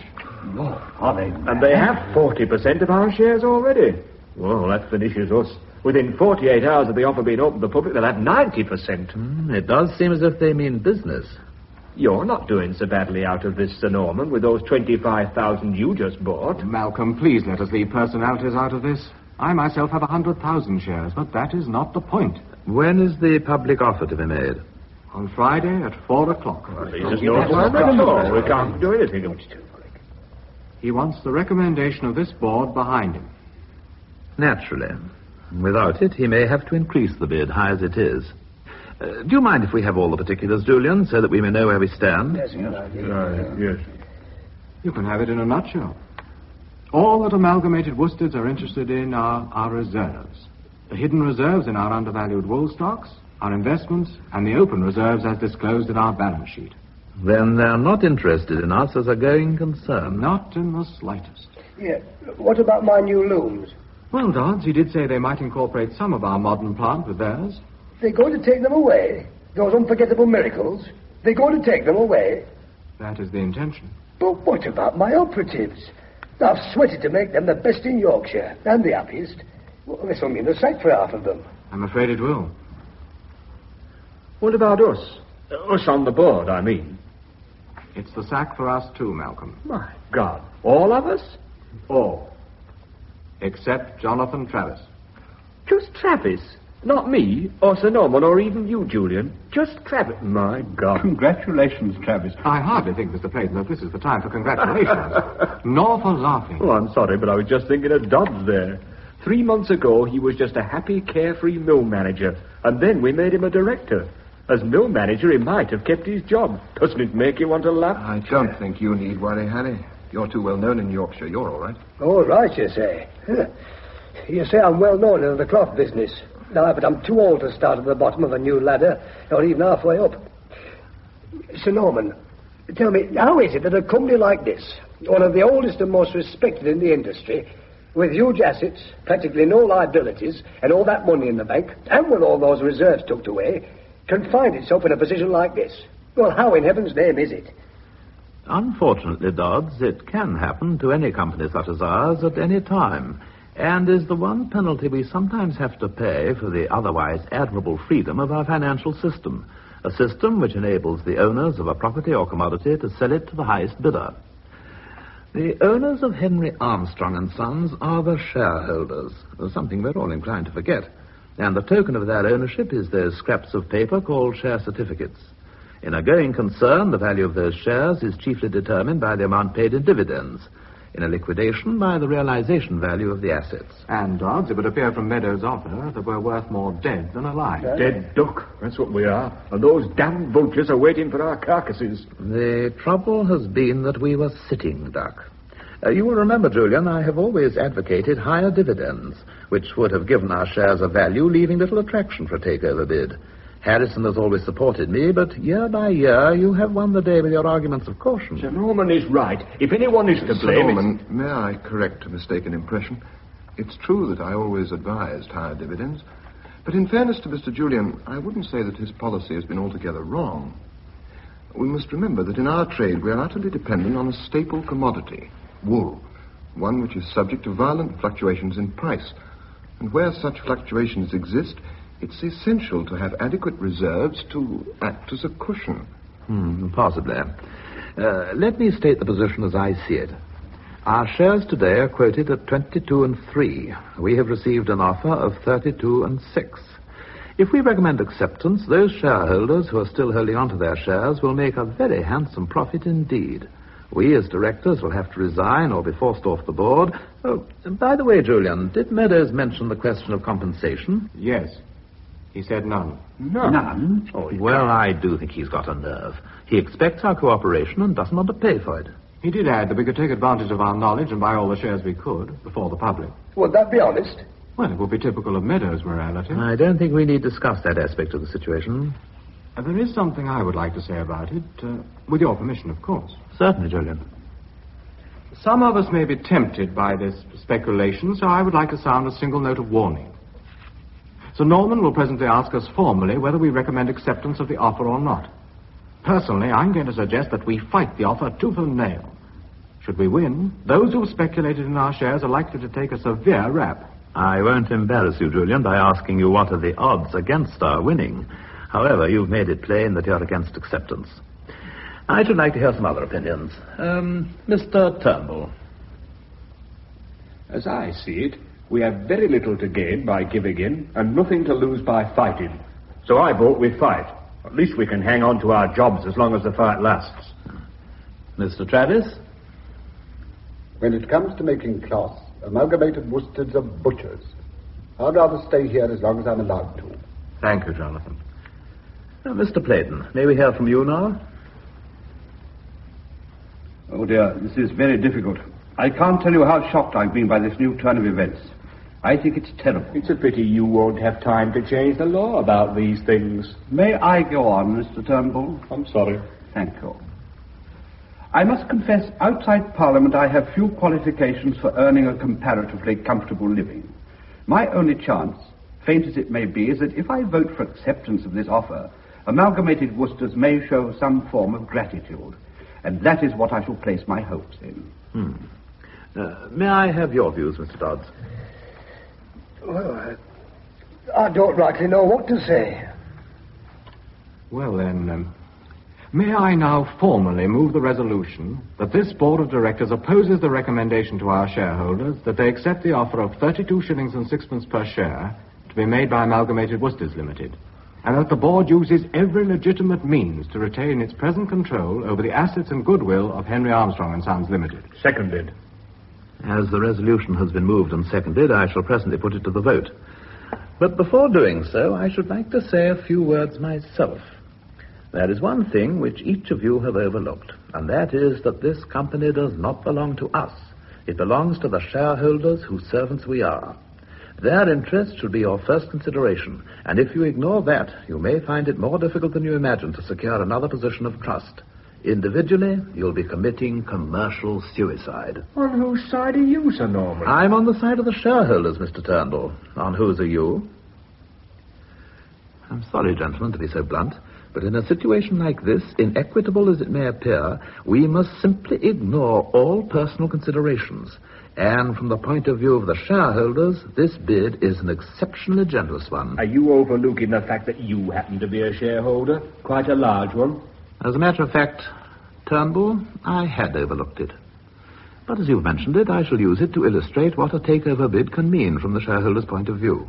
Are they? And they have 40% of our shares already. Well, that finishes us. Within 48 hours of the offer being opened to the public, they'll have 90%. It does seem as if they mean business. You're not doing so badly out of this, Sir Norman, with those 25,000 you just bought. Malcolm, please let us leave personalities out of this. I myself have 100,000 shares, but that is not the point. When is the public offer to be made? On Friday at 4 o'clock. We can't do anything. He wants the recommendation of this board behind him. Naturally. Without it, he may have to increase the bid, high as it is. Do you mind if we have all the particulars, Julian, so that we may know where we stand? Yes. Yes. You can have it in a nutshell. All that Amalgamated Worsteds are interested in are our reserves. The hidden reserves in our undervalued wool stocks, our investments, and the open reserves as disclosed in our balance sheet. Then they're not interested in us as a going concern. Not in the slightest. Yeah. What about my new looms? Well, Dodds, he did say they might incorporate some of our modern plant with theirs. They're going to take them away? Those unforgettable miracles? They're going to take them away? That is the intention. But what about my operatives? I've sweated to make them the best in Yorkshire, and the happiest. Well, this will mean the sack for half of them. I'm afraid it will. What about us? Us on the board, I mean. It's the sack for us too, Malcolm. My God. All of us? All. Except Jonathan Travis. Just Travis? Not me, or Sir Norman, or even you, Julian. Just Travis. My God. Congratulations, Travis. I hardly think, Mr. Clayton, that this is the time for congratulations. Nor for laughing. Oh, I'm sorry, but I was just thinking of Dodds there. 3 months ago, he was just a happy, carefree mill manager, and then we made him a director. As mill manager, he might have kept his job. Doesn't it make you want to laugh? I don't think you need worry, Harry. You're too well known in Yorkshire. You're all right. All right, you say. You say I'm well known in the cloth business. No, but I'm too old to start at the bottom of a new ladder, or even halfway up. Sir Norman, tell me, how is it that a company like this, one of the oldest and most respected in the industry, with huge assets, practically no liabilities, and all that money in the bank, and with all those reserves tucked away, can find itself in a position like this? Well, how in heaven's name is it? Unfortunately, Dodds, it can happen to any company such as ours at any time, and is the one penalty we sometimes have to pay for the otherwise admirable freedom of our financial system, a system which enables the owners of a property or commodity to sell it to the highest bidder. The owners of Henry Armstrong and Sons are the shareholders, something we're all inclined to forget, and the token of their ownership is those scraps of paper called share certificates. In a going concern, the value of those shares is chiefly determined by the amount paid in dividends. In a liquidation, by the realization value of the assets. And, Dodds, it would appear from Meadows' offer that we're worth more dead than alive. Dead duck. That's what we are. And those damn vultures are waiting for our carcasses. The trouble has been that we were sitting duck. You will remember, Julian, I have always advocated higher dividends, which would have given our shares a value, leaving little attraction for a takeover bid. Harrison has always supported me, but year by year you have won the day with your arguments of caution. Sir Norman is right. If anyone is to blame... Sir Norman, may I correct a mistaken impression? It's true that I always advised higher dividends, but in fairness to Mr. Julian, I wouldn't say that his policy has been altogether wrong. We must remember that in our trade we are utterly dependent on a staple commodity, wool, one which is subject to violent fluctuations in price. And where such fluctuations exist, it's essential to have adequate reserves to act as a cushion. Possibly. Let me state the position as I see it. Our shares today are quoted at 22 and 3. We have received an offer of 32 and 6. If we recommend acceptance, those shareholders who are still holding on to their shares will make a very handsome profit indeed. We, as directors, will have to resign or be forced off the board. Oh, by the way, Julian, did Meadows mention the question of compensation? Yes. He said none. None? Oh, well, I do think he's got a nerve. He expects our cooperation and doesn't want to pay for it. He did add that we could take advantage of our knowledge and buy all the shares we could before the public. Would that be honest? Well, it would be typical of Meadows' morality. I don't think we need discuss that aspect of the situation. There is something I would like to say about it, with your permission, of course. Certainly, Julian. Some of us may be tempted by this speculation, so I would like to sound a single note of warning. Sir Norman will presently ask us formally whether we recommend acceptance of the offer or not. Personally, I'm going to suggest that we fight the offer tooth and nail. Should we win, those who have speculated in our shares are likely to take a severe rap. I won't embarrass you, Julian, by asking you what are the odds against our winning. However, you've made it plain that you're against acceptance. I should like to hear some other opinions. Mr. Turnbull. As I see it, we have very little to gain by giving in and nothing to lose by fighting. So I vote we fight. At least we can hang on to our jobs as long as the fight lasts. Mr. Travis? When it comes to making cloth, Amalgamated Worsteds are butchers. I'd rather stay here as long as I'm allowed to. Thank you, Jonathan. Mr. Playton, may we hear from you now? Oh, dear, this is very difficult. I can't tell you how shocked I've been by this new turn of events. I think it's terrible. It's a pity you won't have time to change the law about these things. May I go on, Mr. Turnbull? I'm sorry. Thank you. I must confess, outside Parliament I have few qualifications for earning a comparatively comfortable living. My only chance, faint as it may be, is that if I vote for acceptance of this offer, Amalgamated Worsteds may show some form of gratitude. And that is what I shall place my hopes in. May I have your views, Mr. Dodds? Well, I don't rightly know what to say. Well, then, may I now formally move the resolution that this board of directors opposes the recommendation to our shareholders that they accept the offer of 32 shillings and sixpence per share to be made by Amalgamated Worsteds Limited, and that the board uses every legitimate means to retain its present control over the assets and goodwill of Henry Armstrong and Sons Limited. Seconded. As the resolution has been moved and seconded, I shall presently put it to the vote. But before doing so, I should like to say a few words myself. There is one thing which each of you have overlooked, and that is that this company does not belong to us. It belongs to the shareholders whose servants we are. Their interest should be your first consideration, and if you ignore that, you may find it more difficult than you imagine to secure another position of trust. Individually, you'll be committing commercial suicide. On whose side are you, Sir Norman? I'm on the side of the shareholders, Mr. Turnbull. On whose are you? I'm sorry, gentlemen, to be so blunt, but in a situation like this, inequitable as it may appear, we must simply ignore all personal considerations. And from the point of view of the shareholders, this bid is an exceptionally generous one. Are you overlooking the fact that you happen to be a shareholder? Quite a large one. As a matter of fact, Turnbull, I had overlooked it. But as you've mentioned it, I shall use it to illustrate what a takeover bid can mean from the shareholders' point of view.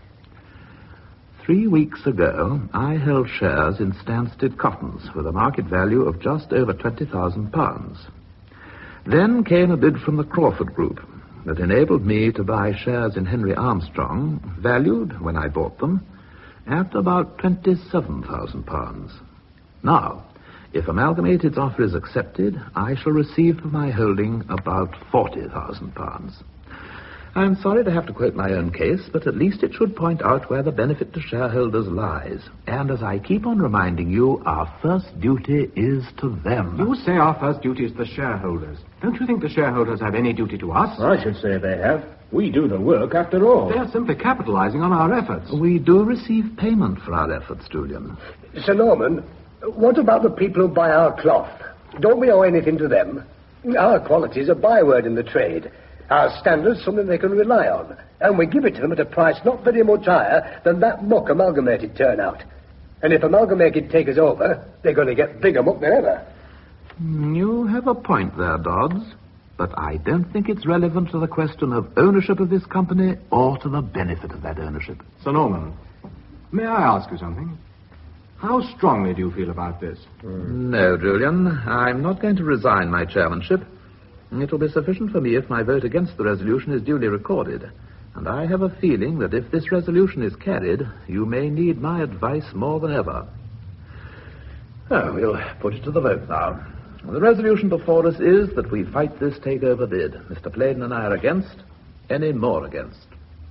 3 weeks ago, I held shares in Stansted Cottons with a market value of just over £20,000. Then came a bid from the Crawford Group that enabled me to buy shares in Henry Armstrong, valued, when I bought them, at about £27,000. Now, if Amalgamated's offer is accepted, I shall receive for my holding about £40,000. I'm sorry to have to quote my own case, but at least it should point out where the benefit to shareholders lies. And as I keep on reminding you, our first duty is to them. You say our first duty is the shareholders. Don't you think the shareholders have any duty to us? I should say they have. We do the work, after all. They're simply capitalizing on our efforts. We do receive payment for our efforts, Julian. Sir Norman, what about the people who buy our cloth? Don't we owe anything to them? Our quality is a byword in the trade. Our standard's something they can rely on. And we give it to them at a price not very much higher than that muck Amalgamated turn out. And if Amalgamated take us over, they're going to get bigger muck than ever. You have a point there, Dodds. But I don't think it's relevant to the question of ownership of this company or to the benefit of that ownership. Sir Norman, may I ask you something? How strongly do you feel about this? No, Julian. I'm not going to resign my chairmanship. It will be sufficient for me if my vote against the resolution is duly recorded. And I have a feeling that if this resolution is carried, you may need my advice more than ever. Oh, we'll put it to the vote now. The resolution before us is that we fight this takeover bid. Mr. Playden and I are against. Any more against?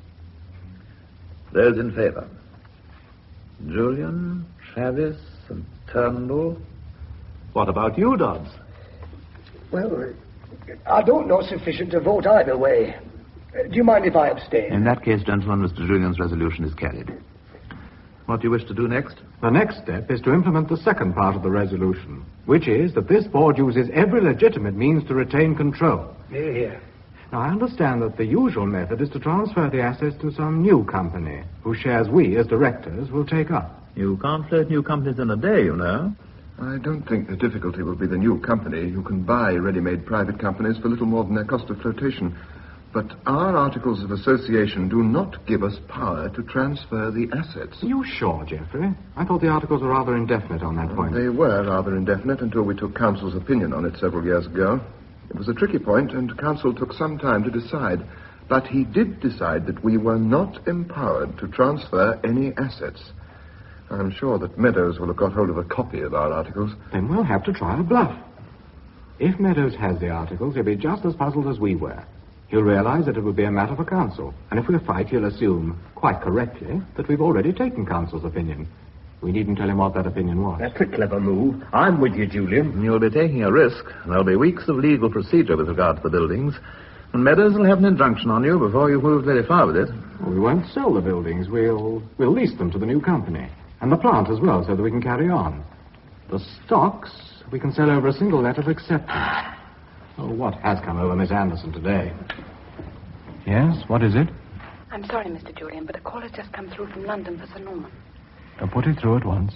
Those in favour? Julian, Travis, and Turnbull. What about you, Dodds? Well, I don't know sufficient to vote either way. Do you mind if I abstain? In that case, gentlemen, Mr. Julian's resolution is carried. What do you wish to do next? The next step is to implement the second part of the resolution, which is that this board uses every legitimate means to retain control. Here, here. Now, I understand that the usual method is to transfer the assets to some new company, whose shares we, as directors, will take up. You can't float new companies in a day, you know. I don't think the difficulty will be the new company. You can buy ready-made private companies for little more than their cost of flotation. But our articles of association do not give us power to transfer the assets. Are you sure, Geoffrey? I thought the articles were rather indefinite on that point. They were rather indefinite until we took Council's opinion on it several years ago. It was a tricky point, and Council took some time to decide. But he did decide that we were not empowered to transfer any assets. I'm sure that Meadows will have got hold of a copy of our articles. Then we'll have to try a bluff. If Meadows has the articles, he'll be just as puzzled as we were. He'll realize that it will be a matter for Council. And if we're right, he'll assume, quite correctly, that we've already taken Council's opinion. We needn't tell him what that opinion was. That's a clever move. I'm with you, Julian. You'll be taking a risk. There'll be weeks of legal procedure with regard to the buildings. And Meadows will have an injunction on you before you've moved very far with it. Well, we won't sell the buildings. We'll lease them to the new company. And the plant as well, so that we can carry on. The stocks we can sell over a single letter of acceptance. Oh, what has come over Miss Anderson today? Yes, what is it? I'm sorry, Mr. Julian, but a call has just come through from London for Sir Norman. I'll put it through at once.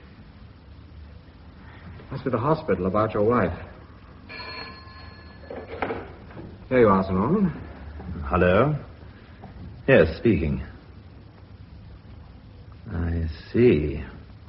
Must be the hospital about your wife. Here you are, Sir Norman. Hello? Yes, speaking. I see.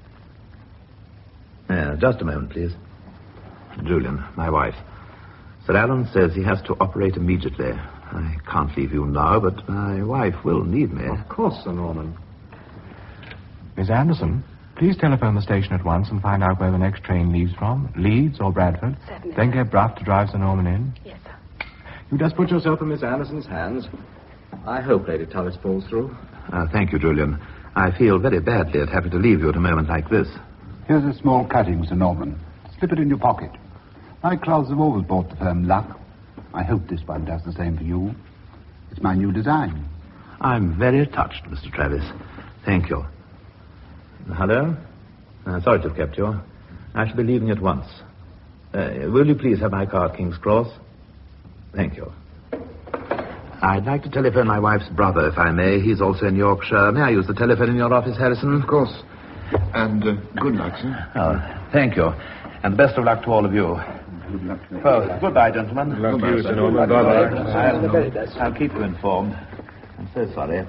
Just a moment, please. Julian, my wife. Sir Alan says he has to operate immediately. I can't leave you now, but my wife will need me. Of course, Sir Norman. Miss Anderson, please telephone the station at once and find out where the next train leaves from, Leeds or Bradford. Certainly. Then get Bruff to drive Sir Norman in. Yes, sir. You just put yourself in Miss Anderson's hands. I hope Lady Tullis pulls through. Thank you, Julian. I feel very badly at having to leave you at a moment like this. Here's a small cutting, Sir Norman. Slip it in your pocket. My cloths have always bought the firm luck. I hope this one does the same for you. It's my new design. I'm very touched, Mr. Travis. Thank you. Hello? Sorry to have kept you. I shall be leaving at once. Will you please have my car at King's Cross? Thank you. I'd like to telephone my wife's brother, if I may. He's also in Yorkshire. May I use the telephone in your office, Harrison? Of course. And good luck, sir. Oh, thank you. And best of luck to all of you. Good luck. Well, goodbye, gentlemen. Good luck to you, Sir Norman. Bye-bye. I'll keep you informed. I'm so sorry.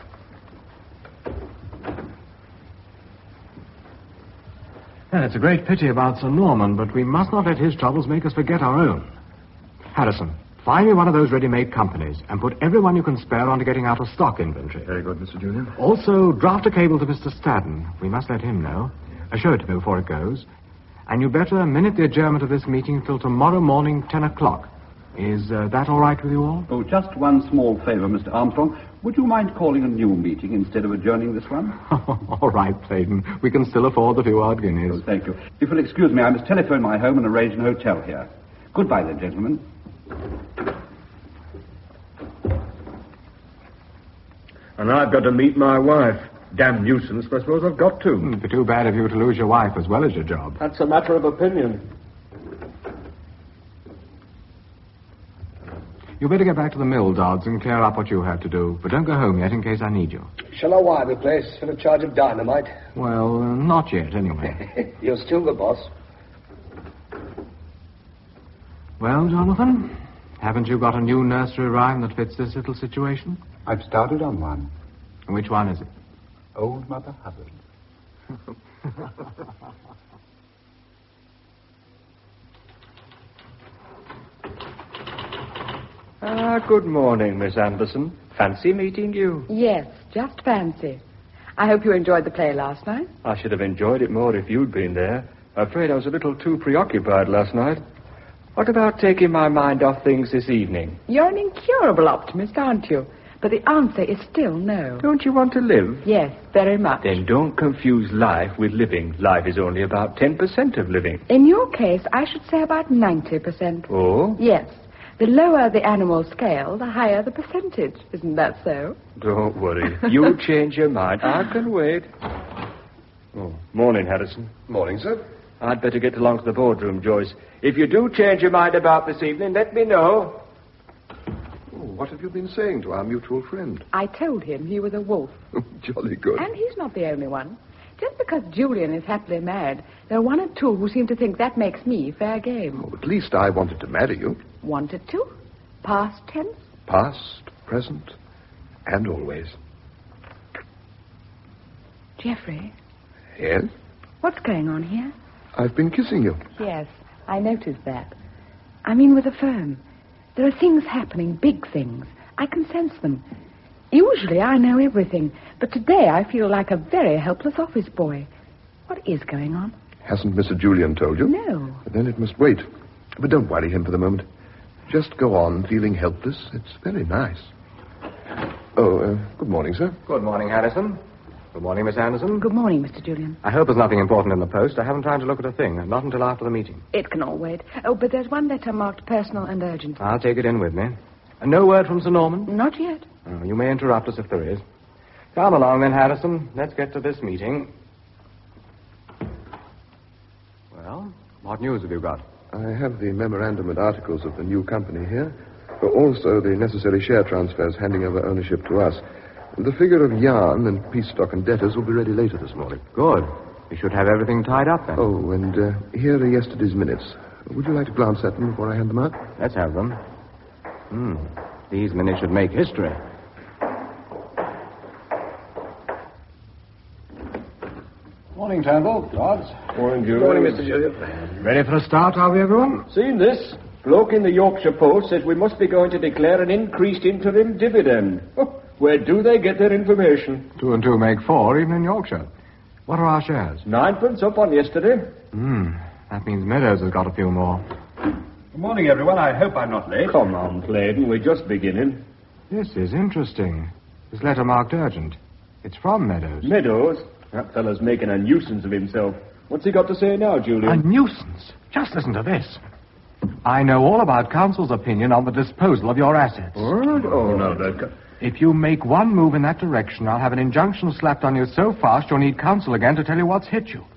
Well, it's a great pity about Sir Norman, but we must not let his troubles make us forget our own. Harrison, find me one of those ready-made companies and put everyone you can spare on to getting out a stock inventory. Very good, Mr. Julian. Also, draft a cable to Mr. Stadden. We must let him know. Show it to me before it goes. And you better minute the adjournment of this meeting till tomorrow morning, 10 o'clock. Is that all right with you all? Oh, just one small favor, Mr. Armstrong. Would you mind calling a new meeting instead of adjourning this one? All right, Clayton. We can still afford the few odd guineas. Oh, thank you. If you'll excuse me, I must telephone my home and arrange an hotel here. Goodbye then, gentlemen. And I've got to meet my wife. Damn nuisance, but I suppose I've got to. It'd be too bad of you to lose your wife as well as your job. That's a matter of opinion. You better get back to the mill, Dodds, and clear up what you have to do. But don't go home yet in case I need you. Shall I wire the place for the charge of dynamite? Well, not yet, anyway. You're still the boss. Well, Jonathan, haven't you got a new nursery rhyme that fits this little situation? I've started on one. And which one is it? Old Mother Hubbard. Good morning, Miss Anderson. Fancy meeting you. Yes, just fancy. I hope you enjoyed the play last night. I should have enjoyed it more if you'd been there. I'm afraid I was a little too preoccupied last night. What about taking my mind off things this evening? You're an incurable optimist, aren't you? But the answer is still no. Don't you want to live? Yes, very much. Then don't confuse life with living. Life is only about 10% of living. In your case, I should say about 90%. Oh? Yes. The lower the animal scale, the higher the percentage. Isn't that so? Don't worry. You'll change your mind. I can wait. Oh, morning, Harrison. Morning, sir. I'd better get along to the boardroom, Joyce. If you do change your mind about this evening, let me know. Oh, what have you been saying to our mutual friend? I told him he was a wolf. Jolly good. And he's not the only one. Just because Julian is happily married, there are one or two who seem to think that makes me fair game. Oh, at least I wanted to marry you. Wanted to? Past tense? Past, present, and always. Geoffrey, Yes? what's going on here? I've been kissing you. Yes, I noticed that. I mean with the firm. There are things happening, big things. I can sense them. Usually I know everything, but today I feel like a very helpless office boy. What is going on? Hasn't Mr. Julian told you? No. Then it must wait. But don't worry him for the moment. Just go on feeling helpless. It's very nice. Oh, good morning, sir. Good morning, Harrison. Good morning, Miss Anderson. Good morning, Mr. Julian. I hope there's nothing important in the post. I haven't time to look at a thing, not until after the meeting. It can all wait. Oh, but there's one letter marked personal and urgent. I'll take it in with me. And no word from Sir Norman? Not yet. Oh, you may interrupt us if there is. Come along then, Harrison. Let's get to this meeting. Well, what news have you got? I have the memorandum and articles of the new company here. Also the necessary share transfers handing over ownership to us. The figure of yarn and peace stock and debtors will be ready later this morning. Good. We should have everything tied up then. Oh, and here are yesterday's minutes. Would you like to glance at them before I hand them out? Let's have them. These minutes should make history. Morning, Turnbull. Dodds. Morning, Julian. Morning, Mr. Julian. Ready for a start, are we, everyone? Seen this? Bloke in the Yorkshire Post says we must be going to declare an increased interim dividend. Oh, where do they get their information? 2 and 2 make 4, even in Yorkshire. What are our shares? 9p up on yesterday. That means Meadows has got a few more. Good morning, everyone. I hope I'm not late. Come on, Claydon. We're just beginning. This is interesting. This letter marked urgent. It's from Meadows. Meadows? That fellow's making a nuisance of himself. What's he got to say now, A Julian? nuisance? Just listen to this. I know all about Council's opinion on the disposal of your assets. What? Oh, no, that... If you make one move in that direction, I'll have an injunction slapped on you so fast you'll need Council again to tell you what's hit you.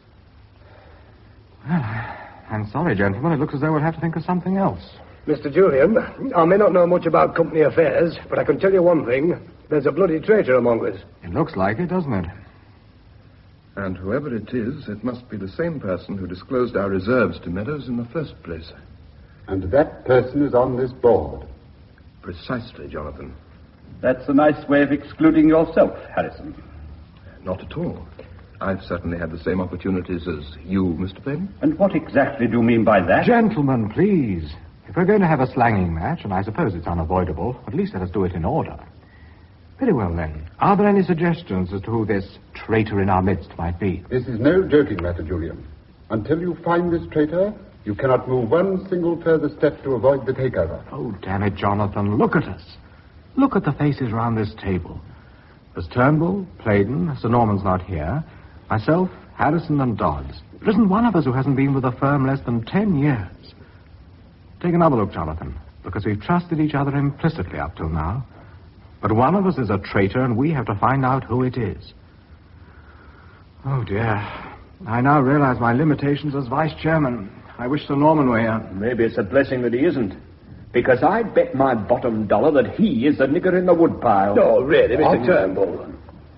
Well, I'm sorry, gentlemen. It looks as though we'll have to think of something else. Mr. Julian, I may not know much about company affairs, but I can tell you one thing. There's a bloody traitor among us. It looks like it, doesn't it? And whoever it is, it must be the same person who disclosed our reserves to Meadows in the first place. And that person is on this board. Precisely, Jonathan. That's a nice way of excluding yourself, Harrison. Not at all. I've certainly had the same opportunities as you, Mr. Payne. And what exactly do you mean by that? Gentlemen, please. If we're going to have a slanging match, and I suppose it's unavoidable, at least let us do it in order. Very well, then. Are there any suggestions as to who this traitor in our midst might be? This is no joking matter, Julian. Until you find this traitor, you cannot move one single further step to avoid the takeover. Oh, damn it, Jonathan. Look at us. Look at the faces round this table. There's Turnbull, Claydon, Sir Norman's not here, myself, Harrison, and Dodds. There isn't one of us who hasn't been with the firm less than 10 years. Take another look, Jonathan, because we've trusted each other implicitly up till now. But one of us is a traitor, and we have to find out who it is. Oh, dear. I now realize my limitations as vice chairman. I wish Sir Norman were here. Maybe it's a blessing that he isn't. Because I'd bet my bottom dollar that he is the nigger in the woodpile. No, really, Mr. Turnbull.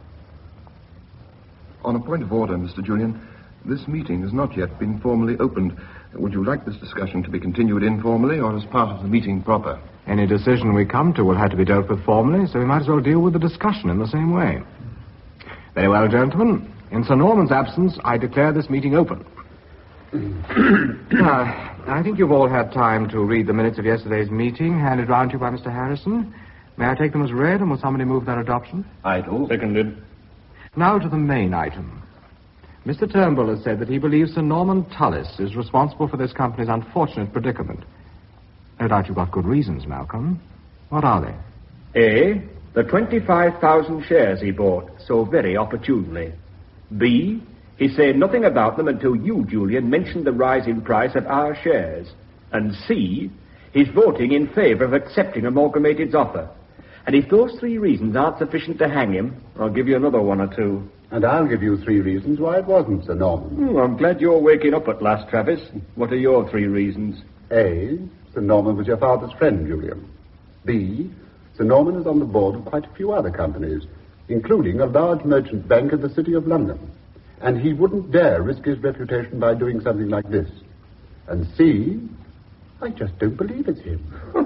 On a point of order, Mr. Julian, this meeting has not yet been formally opened. Would you like this discussion to be continued informally or as part of the meeting proper? Any decision we come to will have to be dealt with formally, so we might as well deal with the discussion in the same way. Very well, gentlemen. In Sir Norman's absence, I declare this meeting open. I think you've all had time to read the minutes of yesterday's meeting handed round to you by Mr. Harrison. May I take them as read, and will somebody move their adoption? I do. Seconded. Now to the main item. Mr. Turnbull has said that he believes Sir Norman Tullis is responsible for this company's unfortunate predicament. No doubt you've got good reasons, Malcolm. What are they? A, the 25,000 shares he bought so very opportunely. B, he said nothing about them until you, Julian, mentioned the rise in price of our shares. And C, he's voting in favor of accepting Amalgamated's offer. And if those 3 reasons aren't sufficient to hang him, I'll give you another 1 or 2. And I'll give you 3 reasons why it wasn't Sir Norman. I'm glad you're waking up at last, Travis. What are your 3 reasons? A, Sir Norman was your father's friend, Julian. B, Sir Norman is on the board of quite a few other companies, including a large merchant bank in the City of London. And he wouldn't dare risk his reputation by doing something like this. And C, I just don't believe it's him.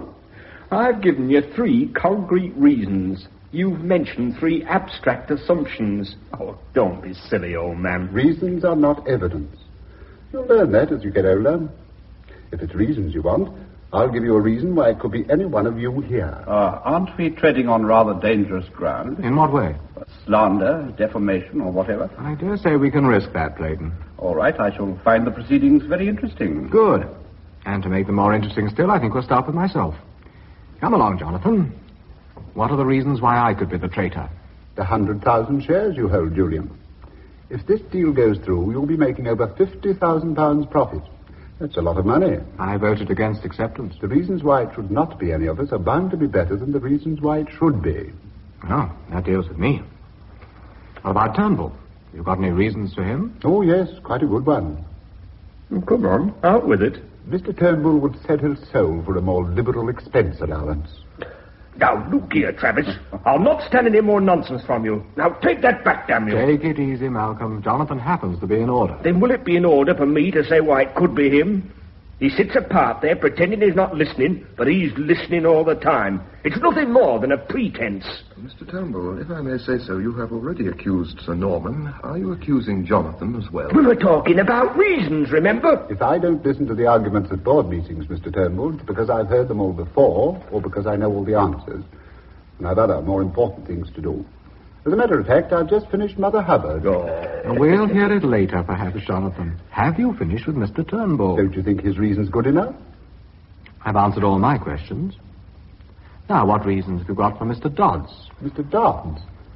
I've given you 3 concrete reasons. You've mentioned 3 abstract assumptions. Oh, don't be silly, old man. Reasons are not evidence. You'll learn that as you get older. If it's reasons you want, I'll give you a reason why it could be any one of you here. Aren't we treading on rather dangerous ground? In what way? Slander, defamation, or whatever. I dare say we can risk that, Clayton. All right, I shall find the proceedings very interesting. Good. And to make them more interesting still, I think we'll start with myself. Come along, Jonathan. What are the reasons why I could be the traitor? The 100,000 shares you hold, Julian. If this deal goes through, you'll be making over £50,000 profit. That's a lot of money. I voted against acceptance. The reasons why it should not be any of us are bound to be better than the reasons why it should be. Oh, that deals with me. What about Turnbull? You got any reasons for him? Oh, yes, quite a good one. Come on, out with it. Mr. Turnbull would sell his soul for a more liberal expense allowance. Now, look here, Travis. I'll not stand any more nonsense from you. Now, take that back, damn you. Take it easy, Malcolm. Jonathan happens to be in order. Then will it be in order for me to say why it could be him? He sits apart there pretending he's not listening, but he's listening all the time. It's nothing more than a pretense. Mr. Turnbull, if I may say so, you have already accused Sir Norman. Are you accusing Jonathan as well? We were talking about reasons, remember? If I don't listen to the arguments at board meetings, Mr. Turnbull, it's because I've heard them all before, or because I know all the answers. And I've other, more important things to do. As a matter of fact, I've just finished Mother Hubbard. We'll hear it later, perhaps, Jonathan. Have you finished with Mr. Turnbull? Don't you think his reason's good enough? I've answered all my questions. Now, what reasons have you got for Mr. Dodds? Mr. Dodds?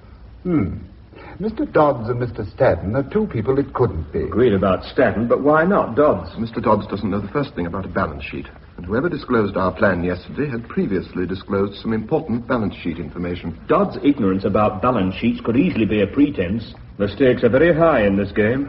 Mr. Dodds and Mr. Staddon are 2 people it couldn't be. Agreed about Staddon, but why not Dodds? Mr. Dodds doesn't know the first thing about a balance sheet. And whoever disclosed our plan yesterday had previously disclosed some important balance sheet information. Dodds' ignorance about balance sheets could easily be a pretense. The stakes are very high in this game.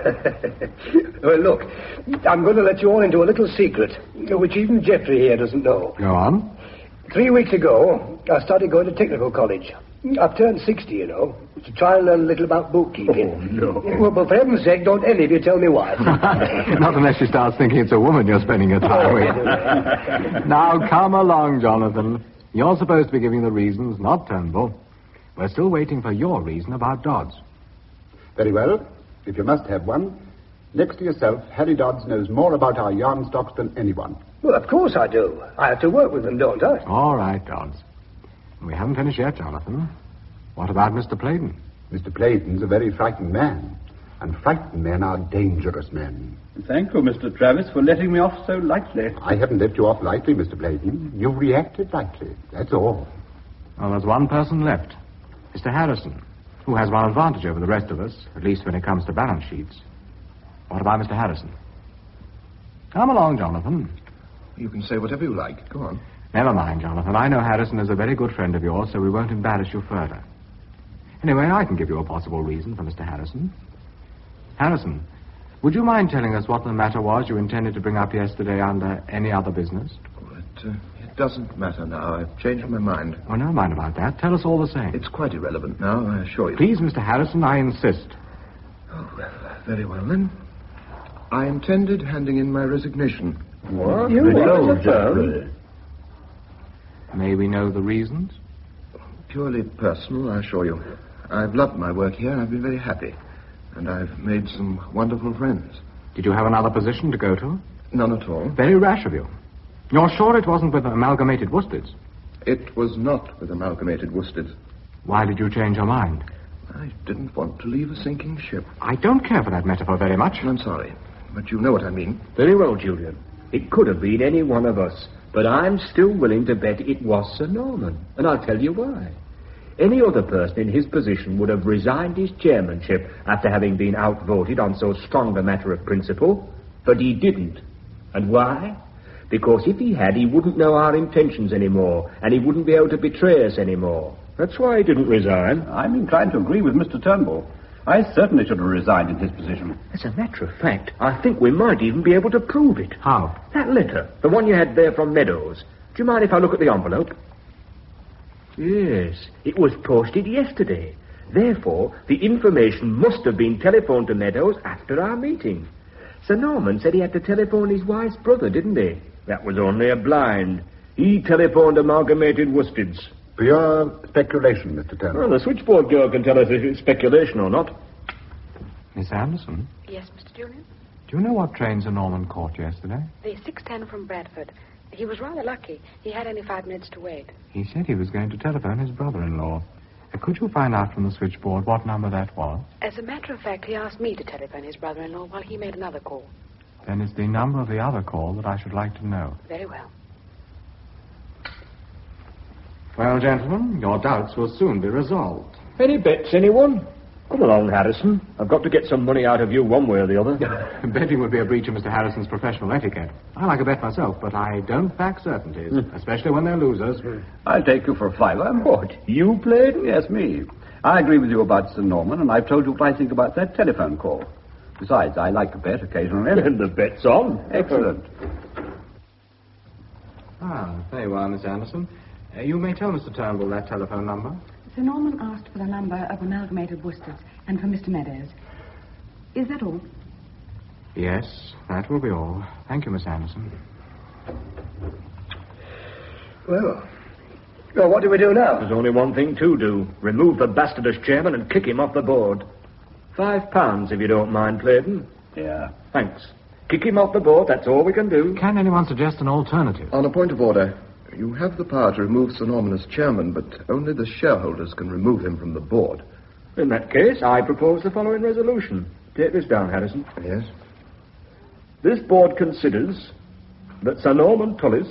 Well, look, I'm going to let you all into a little secret, which even Geoffrey here doesn't know. Go on. 3 weeks ago, I started going to technical college. I've turned 60, you know, to try and learn a little about bookkeeping. Oh, no. Well, but for heaven's sake, don't any of you tell me why. Not unless she starts thinking it's a woman you're spending your time with. Now, come along, Jonathan. You're supposed to be giving the reasons, not Turnbull. We're still waiting for your reason about Dodds. Very well. If you must have one, next to yourself, Harry Dodds knows more about our yarn stocks than anyone. Well, of course I do. I have to work with them, don't I? All right, Dodds. We haven't finished yet, Jonathan. What about Mr. Playden? Mr. Playden's a very frightened man. And frightened men are dangerous men. Thank you, Mr. Travis, for letting me off so lightly. I haven't let you off lightly, Mr. Playden. You reacted lightly. That's all. Well, there's one person left. Mr. Harrison, who has one advantage over the rest of us, at least when it comes to balance sheets. What about Mr. Harrison? Come along, Jonathan. You can say whatever you like. Go on. Never mind, Jonathan. I know Harrison is a very good friend of yours, so we won't embarrass you further. Anyway, I can give you a possible reason for Mr. Harrison. Harrison, would you mind telling us what the matter was you intended to bring up yesterday under any other business? It doesn't matter now. I've changed my mind. Oh, never mind about that. Tell us all the same. It's quite irrelevant now, I assure you. Please, Mr. Harrison, I insist. Oh, well, very well, then. I intended handing in my resignation. What? You want Geoffrey? May we know the reasons? Purely personal, I assure you. I've loved my work here, and I've been very happy. And I've made some wonderful friends. Did you have another position to go to? None at all. Very rash of you. You're sure it wasn't with Amalgamated Worsteds? It was not with Amalgamated Worsteds. Why did you change your mind? I didn't want to leave a sinking ship. I don't care for that metaphor very much. I'm sorry, but you know what I mean. Very well, Julian. It could have been any one of us, but I'm still willing to bet it was Sir Norman, and I'll tell you why. Any other person in his position would have resigned his chairmanship after having been outvoted on so strong a matter of principle, but he didn't. And why? Because if he had, he wouldn't know our intentions anymore, and he wouldn't be able to betray us anymore. That's why he didn't resign. I'm inclined to agree with Mr. Turnbull. I certainly should have resigned in his position. As a matter of fact, I think we might even be able to prove it. How? That letter, the one you had there from Meadows. Do you mind if I look at the envelope? Yes, it was posted yesterday. Therefore, the information must have been telephoned to Meadows after our meeting. Sir Norman said he had to telephone his wife's brother, didn't he? That was only a blind. He telephoned Amalgamated Worsteds. Pure speculation, Mr. Turner. Well, the switchboard girl can tell us if it's speculation or not. Miss Anderson, Yes, Mr. Julian? do you know what train Sir Norman caught yesterday? The 6:10 from Bradford. He was rather lucky. He had only 5 minutes to wait. He said he was going to telephone his brother-in-law. Could you find out from the switchboard what number that was? As a matter of fact, he asked me to telephone his brother-in-law while he made another call. Then it's the number of the other call that I should like to know. Very well. Well, gentlemen, your doubts will soon be resolved. Any bets, anyone? Come along, Harrison. I've got to get some money out of you one way or the other. Betting would be a breach of Mr. Harrison's professional etiquette. I like a bet myself, but I don't back certainties, especially when they're losers. I'll take you for a fiver. What, you played? Yes, me. I agree with you about Sir Norman, and I've told you what I think about that telephone call. Besides, I like a bet occasionally. And the bet's on. Excellent. There you are, Miss Anderson. You may tell Mr. Turnbull that telephone number. Sir Norman asked for the number of Amalgamated Worsteds and for Mr. Meadows. Is that all? Yes, that will be all. Thank you, Miss Anderson. Well, what do we do now? There's only one thing to do. Remove the bastard as chairman and kick him off the board. £5, if you don't mind, Clayton. Yeah. Thanks. Kick him off the board, that's all we can do. Can anyone suggest an alternative? On a point of order, you have the power to remove Sir Norman as chairman, but only the shareholders can remove him from the board. In that case, I propose the following resolution. Take this down, Harrison. Yes? This board considers that Sir Norman Tullis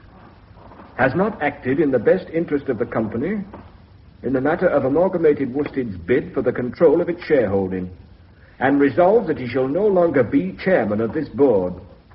has not acted in the best interest of the company in the matter of Amalgamated Worsted's bid for the control of its shareholding, and resolves that he shall no longer be chairman of this board.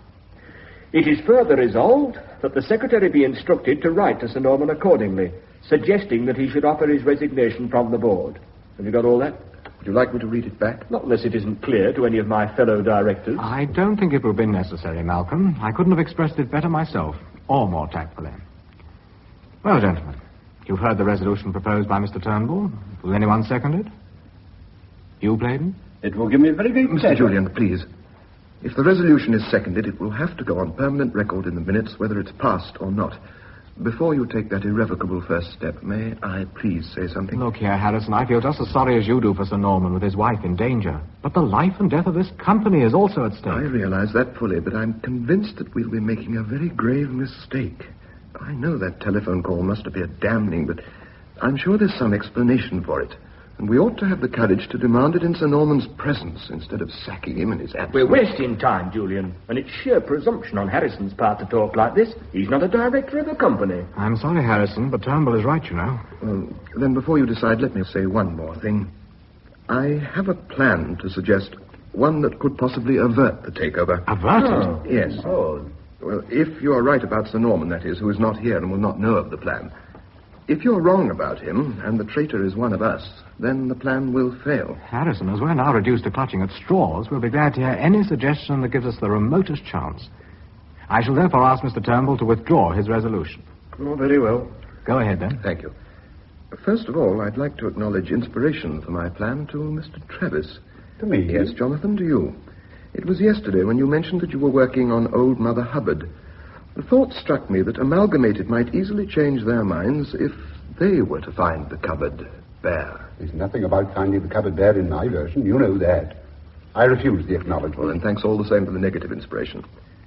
It is further resolved that the secretary be instructed to write to Sir Norman accordingly, suggesting that he should offer his resignation from the board. Have you got all that? Would you like me to read it back? Not unless it isn't clear to any of my fellow directors. I don't think it will be necessary, Malcolm. I couldn't have expressed it better myself, or more tactfully. Well, gentlemen, you've heard the resolution proposed by Mr. Turnbull. Will anyone second it? You, Bladen? It will give me a very great pleasure. Mr. Julian, please. If the resolution is seconded, it will have to go on permanent record in the minutes whether it's passed or not. Before you take that irrevocable first step, may I please say something? Look here, Harrison, I feel just as sorry as you do for Sir Norman with his wife in danger. But the life and death of this company is also at stake. I realize that fully, but I'm convinced that we'll be making a very grave mistake. I know that telephone call must appear damning, but I'm sure there's some explanation for it. And we ought to have the courage to demand it in Sir Norman's presence instead of sacking him in his absence. We're wasting time, Julian, and it's sheer presumption on Harrison's part to talk like this. He's not a director of the company. I'm sorry, Harrison, but Turnbull is right, you know. Well, then before you decide, let me say one more thing. I have a plan to suggest, one that could possibly avert the takeover. Avert it? Yes. Oh. Well, if you are right about Sir Norman, that is, who is not here and will not know of the plan. If you're wrong about him, and the traitor is one of us, then the plan will fail. Harrison, as we're now reduced to clutching at straws, we'll be glad to hear any suggestion that gives us the remotest chance. I shall therefore ask Mr. Turnbull to withdraw his resolution. Oh, very well. Go ahead, then. Thank you. First of all, I'd like to acknowledge inspiration for my plan to Mr. Travis. To me? Yes, Jonathan, to you. It was yesterday when you mentioned that you were working on Old Mother Hubbard. The thought struck me that Amalgamated might easily change their minds if they were to find the cupboard bare. There's nothing about finding the cupboard bare in my version. You know that. I refuse the acknowledgement. Well, then thanks all the same for the negative inspiration.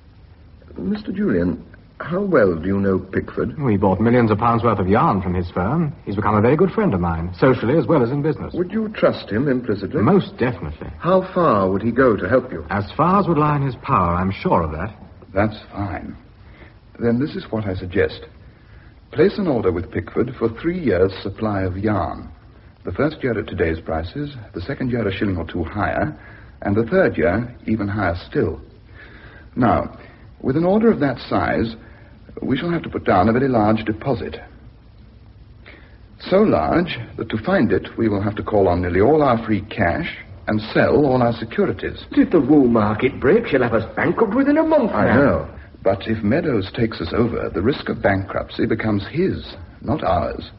Mr. Julian, how well do you know Pickford? We bought millions of pounds worth of yarn from his firm. He's become a very good friend of mine, socially as well as in business. Would you trust him implicitly? Most definitely. How far would he go to help you? As far as would lie in his power, I'm sure of that. That's fine. Then this is what I suggest. Place an order with Pickford for 3 years' supply of yarn. The first year at today's prices, the second year a shilling or two higher, and the third year even higher still. Now, with an order of that size, we shall have to put down a very large deposit. So large that to find it, we will have to call on nearly all our free cash and sell all our securities. But if the wool market breaks, you'll have us bankrupt within a month I now. know. But if Meadows takes us over, the risk of bankruptcy becomes his, not ours.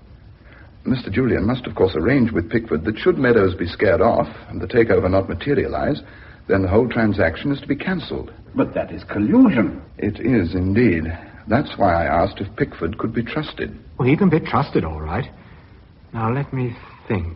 Mr. Julian must, of course, arrange with Pickford that should Meadows be scared off and the takeover not materialize, then the whole transaction is to be cancelled. But that is collusion. It is, indeed. That's why I asked if Pickford could be trusted. Well, he can be trusted, all right. Now, let me think.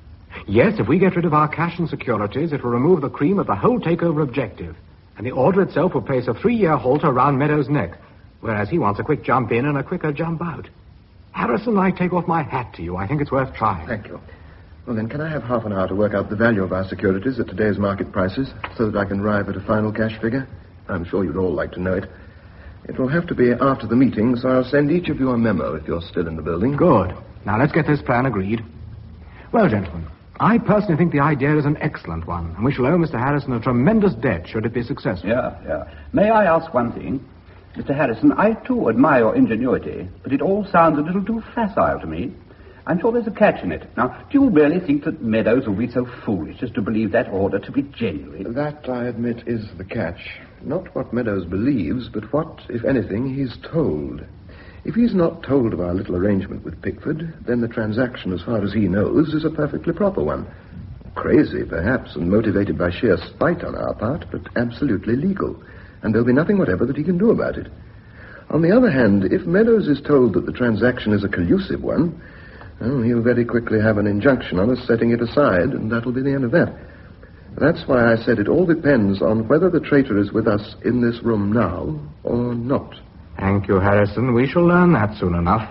Yes, if we get rid of our cash and securities, it will remove the cream of the whole takeover objective. And the order itself will place a 3-year halter around Meadows' neck, whereas he wants a quick jump in and a quicker jump out. Harrison, I take off my hat to you. I think it's worth trying. Thank you. Well, then, can I have half an hour to work out the value of our securities at today's market prices so that I can arrive at a final cash figure? I'm sure you'd all like to know it. It will have to be after the meeting, so I'll send each of you a memo if you're still in the building. Good. Now, let's get this plan agreed. Well, gentlemen, I personally think the idea is an excellent one, and we shall owe Mr. Harrison a tremendous debt should it be successful. Yeah. May I ask one thing? Mr. Harrison, I too admire your ingenuity, but it all sounds a little too facile to me. I'm sure there's a catch in it. Now, do you really think that Meadows will be so foolish as to believe that order to be genuine? That, I admit, is the catch. Not what Meadows believes, but what, if anything, he's told. If he's not told of our little arrangement with Pickford, then the transaction, as far as he knows, is a perfectly proper one. Crazy, perhaps, and motivated by sheer spite on our part, but absolutely legal. And there'll be nothing whatever that he can do about it. On the other hand, if Meadows is told that the transaction is a collusive one, well, he'll very quickly have an injunction on us setting it aside, and that'll be the end of that. That's why I said it all depends on whether the traitor is with us in this room now or not. Thank you, Harrison. We shall learn that soon enough.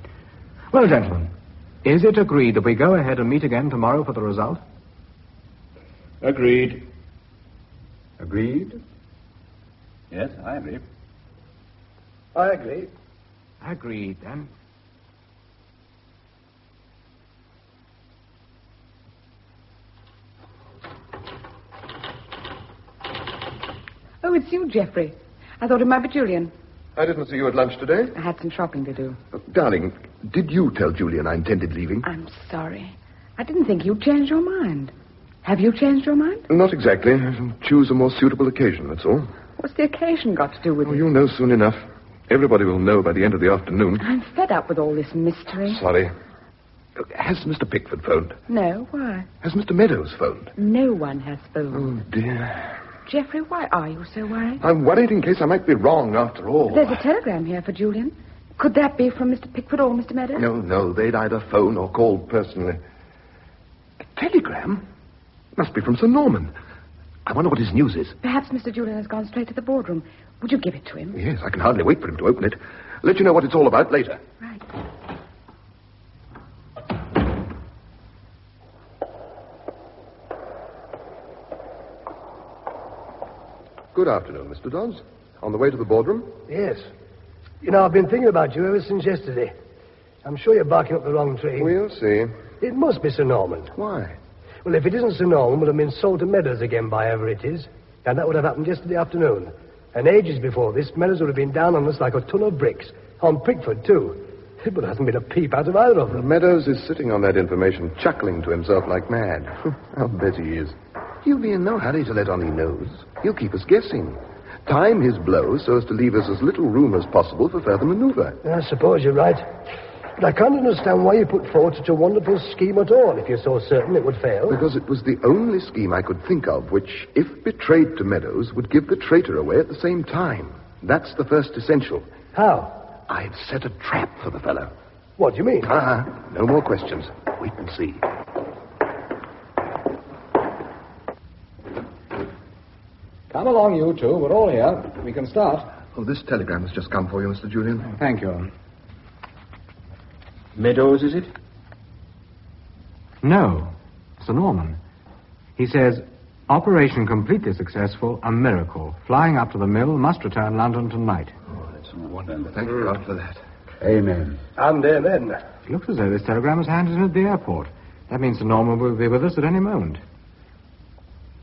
Well, gentlemen, is it agreed that we go ahead and meet again tomorrow for the result? Agreed. Agreed? Yes, I agree. I agree. Agreed, then. Oh, it's you, Geoffrey. I thought it might be Julian. I didn't see you at lunch today. I had some shopping to do. Darling, did you tell Julian I intended leaving? I'm sorry. I didn't think you'd changed your mind. Have you changed your mind? Not exactly. Choose a more suitable occasion, that's all. What's the occasion got to do with it? You'll know soon enough. Everybody will know by the end of the afternoon. I'm fed up with all this mystery. Sorry. Has Mr. Pickford phoned? No, why? Has Mr. Meadows phoned? No one has phoned. Oh, dear. Geoffrey, why are you so worried? I'm worried in case I might be wrong after all. There's a telegram here for Julian. Could that be from Mr. Pickford or Mr. Meadows? No. They'd either phone or call personally. A telegram? Must be from Sir Norman. I wonder what his news is. Perhaps Mr. Julian has gone straight to the boardroom. Would you give it to him? Yes, I can hardly wait for him to open it. Let you know what it's all about later. Right. Good afternoon, Mr. Dodds. On the way to the boardroom? Yes. You know, I've been thinking about you ever since yesterday. I'm sure you're barking up the wrong tree. We'll see. It must be Sir Norman. Why? Well, if it isn't Sir Norman, we'll have been sold to Meadows again by whoever it is. And that would have happened yesterday afternoon. And ages before this, Meadows would have been down on us like a ton of bricks. On Pickford, too. But there hasn't been a peep out of either of them. Meadows is sitting on that information, chuckling to himself like mad. I'll bet he is. He'll be in no hurry to let on he knows. He'll keep us guessing. Time his blows so as to leave us as little room as possible for further maneuver. I suppose you're right. But I can't understand why you put forward such a wonderful scheme at all if you're so certain it would fail. Because it was the only scheme I could think of which, if betrayed to Meadows, would give the traitor away at the same time. That's the first essential. How? I've set a trap for the fellow. What do you mean? No more questions. Wait and see. Come along, you two. We're all here. We can start. Oh, this telegram has just come for you, Mr. Julian. Thank you. Meadows, is it? No. Sir Norman. He says, operation completely successful, a miracle. Flying up to the mill, must return London tonight. Oh, that's wonderful. Thank God for that. Amen. And amen. It looks as though this telegram was handed in at the airport. That means Sir Norman will be with us at any moment. I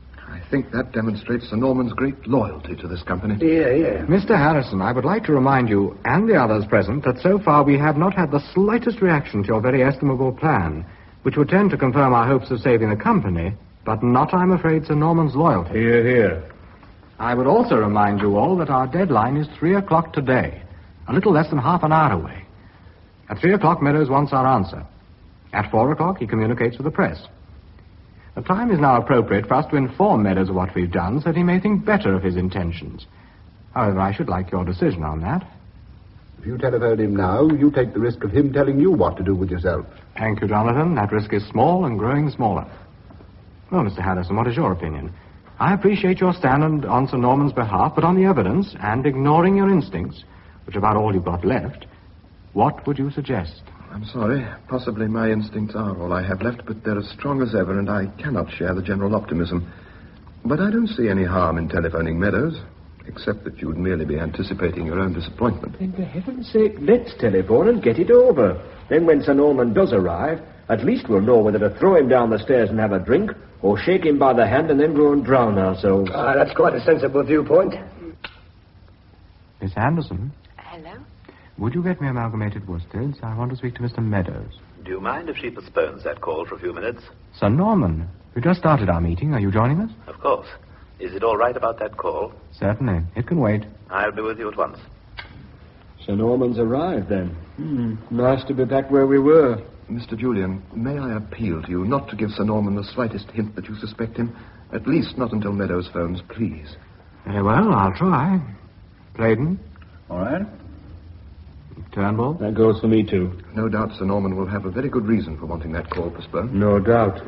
think that demonstrates Sir Norman's great loyalty to this company. Yeah. Mr. Harrison, I would like to remind you, and the others present, that so far we have not had the slightest reaction to your very estimable plan, which would tend to confirm our hopes of saving the company, but not, I'm afraid, Sir Norman's loyalty. Hear, hear. I would also remind you all that our deadline is 3 o'clock today, a little less than half an hour away. At 3 o'clock, Meadows wants our answer. At 4 o'clock, he communicates with the press. The time is now appropriate for us to inform Meadows of what we've done, so that he may think better of his intentions. However, I should like your decision on that. If you telephone him now, you take the risk of him telling you what to do with yourself. Thank you, Jonathan. That risk is small and growing smaller. Well, Mr. Harrison, what is your opinion? I appreciate your stand on Sir Norman's behalf, but on the evidence, and ignoring your instincts, which are about all you've got left, what would you suggest? I'm sorry. Possibly my instincts are all I have left, but they're as strong as ever, and I cannot share the general optimism. But I don't see any harm in telephoning Meadows, except that you would merely be anticipating your own disappointment. Then, for heaven's sake, let's telephone and get it over. Then when Sir Norman does arrive, at least we'll know whether to throw him down the stairs and have a drink, or shake him by the hand and then go and drown ourselves. That's quite a sensible viewpoint. Miss Anderson? Hello? Would you get me Amalgamated Worsteds? I want to speak to Mr. Meadows. Do you mind if she postpones that call for a few minutes? Sir Norman, we just started our meeting. Are you joining us? Of course. Is it all right about that call? Certainly. It can wait. I'll be with you at once. Sir Norman's arrived, then. Nice to be back where we were. Mr. Julian, may I appeal to you not to give Sir Norman the slightest hint that you suspect him? At least not until Meadows phones, please. Very well, I'll try. Claydon? All right. Turnbull? That goes for me, too. No doubt Sir Norman will have a very good reason for wanting that call postponed. No doubt.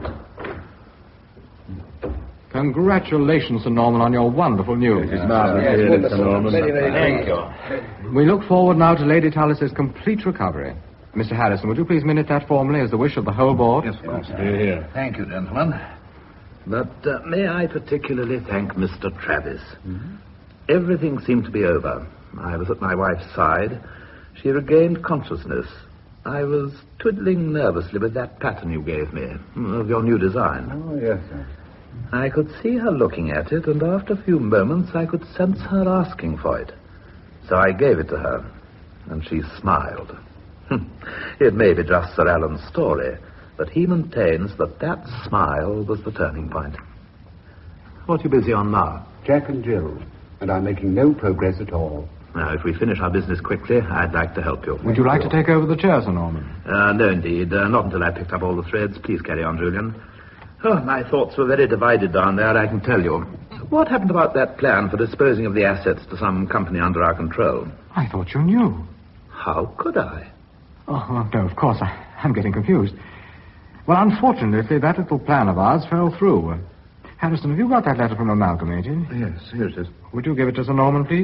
Congratulations, Sir Norman, on your wonderful news. It is marvelous, Sir Norman. Thank you. We look forward now to Lady Tullis's complete recovery. Mr. Harrison, would you please minute that formally as the wish of the whole board? Yes, of course. Here. Thank you, gentlemen. But may I particularly thank Mr. Travis? Mm-hmm. Everything seemed to be over. I was at my wife's side. She regained consciousness. I was twiddling nervously with that pattern you gave me, of your new design. Oh, yes, sir. I could see her looking at it, and after a few moments I could sense her asking for it. So I gave it to her, and she smiled. It may be just Sir Alan's story, but he maintains that that smile was the turning point. What are you busy on now? Jack and Jill, and I'm making no progress at all. Now, if we finish our business quickly, I'd like to help you. Would you like to take over the chair, Sir Norman? No, indeed. Not until I picked up all the threads. Please carry on, Julian. Oh, my thoughts were very divided down there, I can tell you. What happened about that plan for disposing of the assets to some company under our control? I thought you knew. How could I? Oh, no, of course. I'm getting confused. Well, unfortunately, that little plan of ours fell through. Harrison, have you got that letter from Amalgamated? Yes, here it is. Would you give it to Sir Norman, please?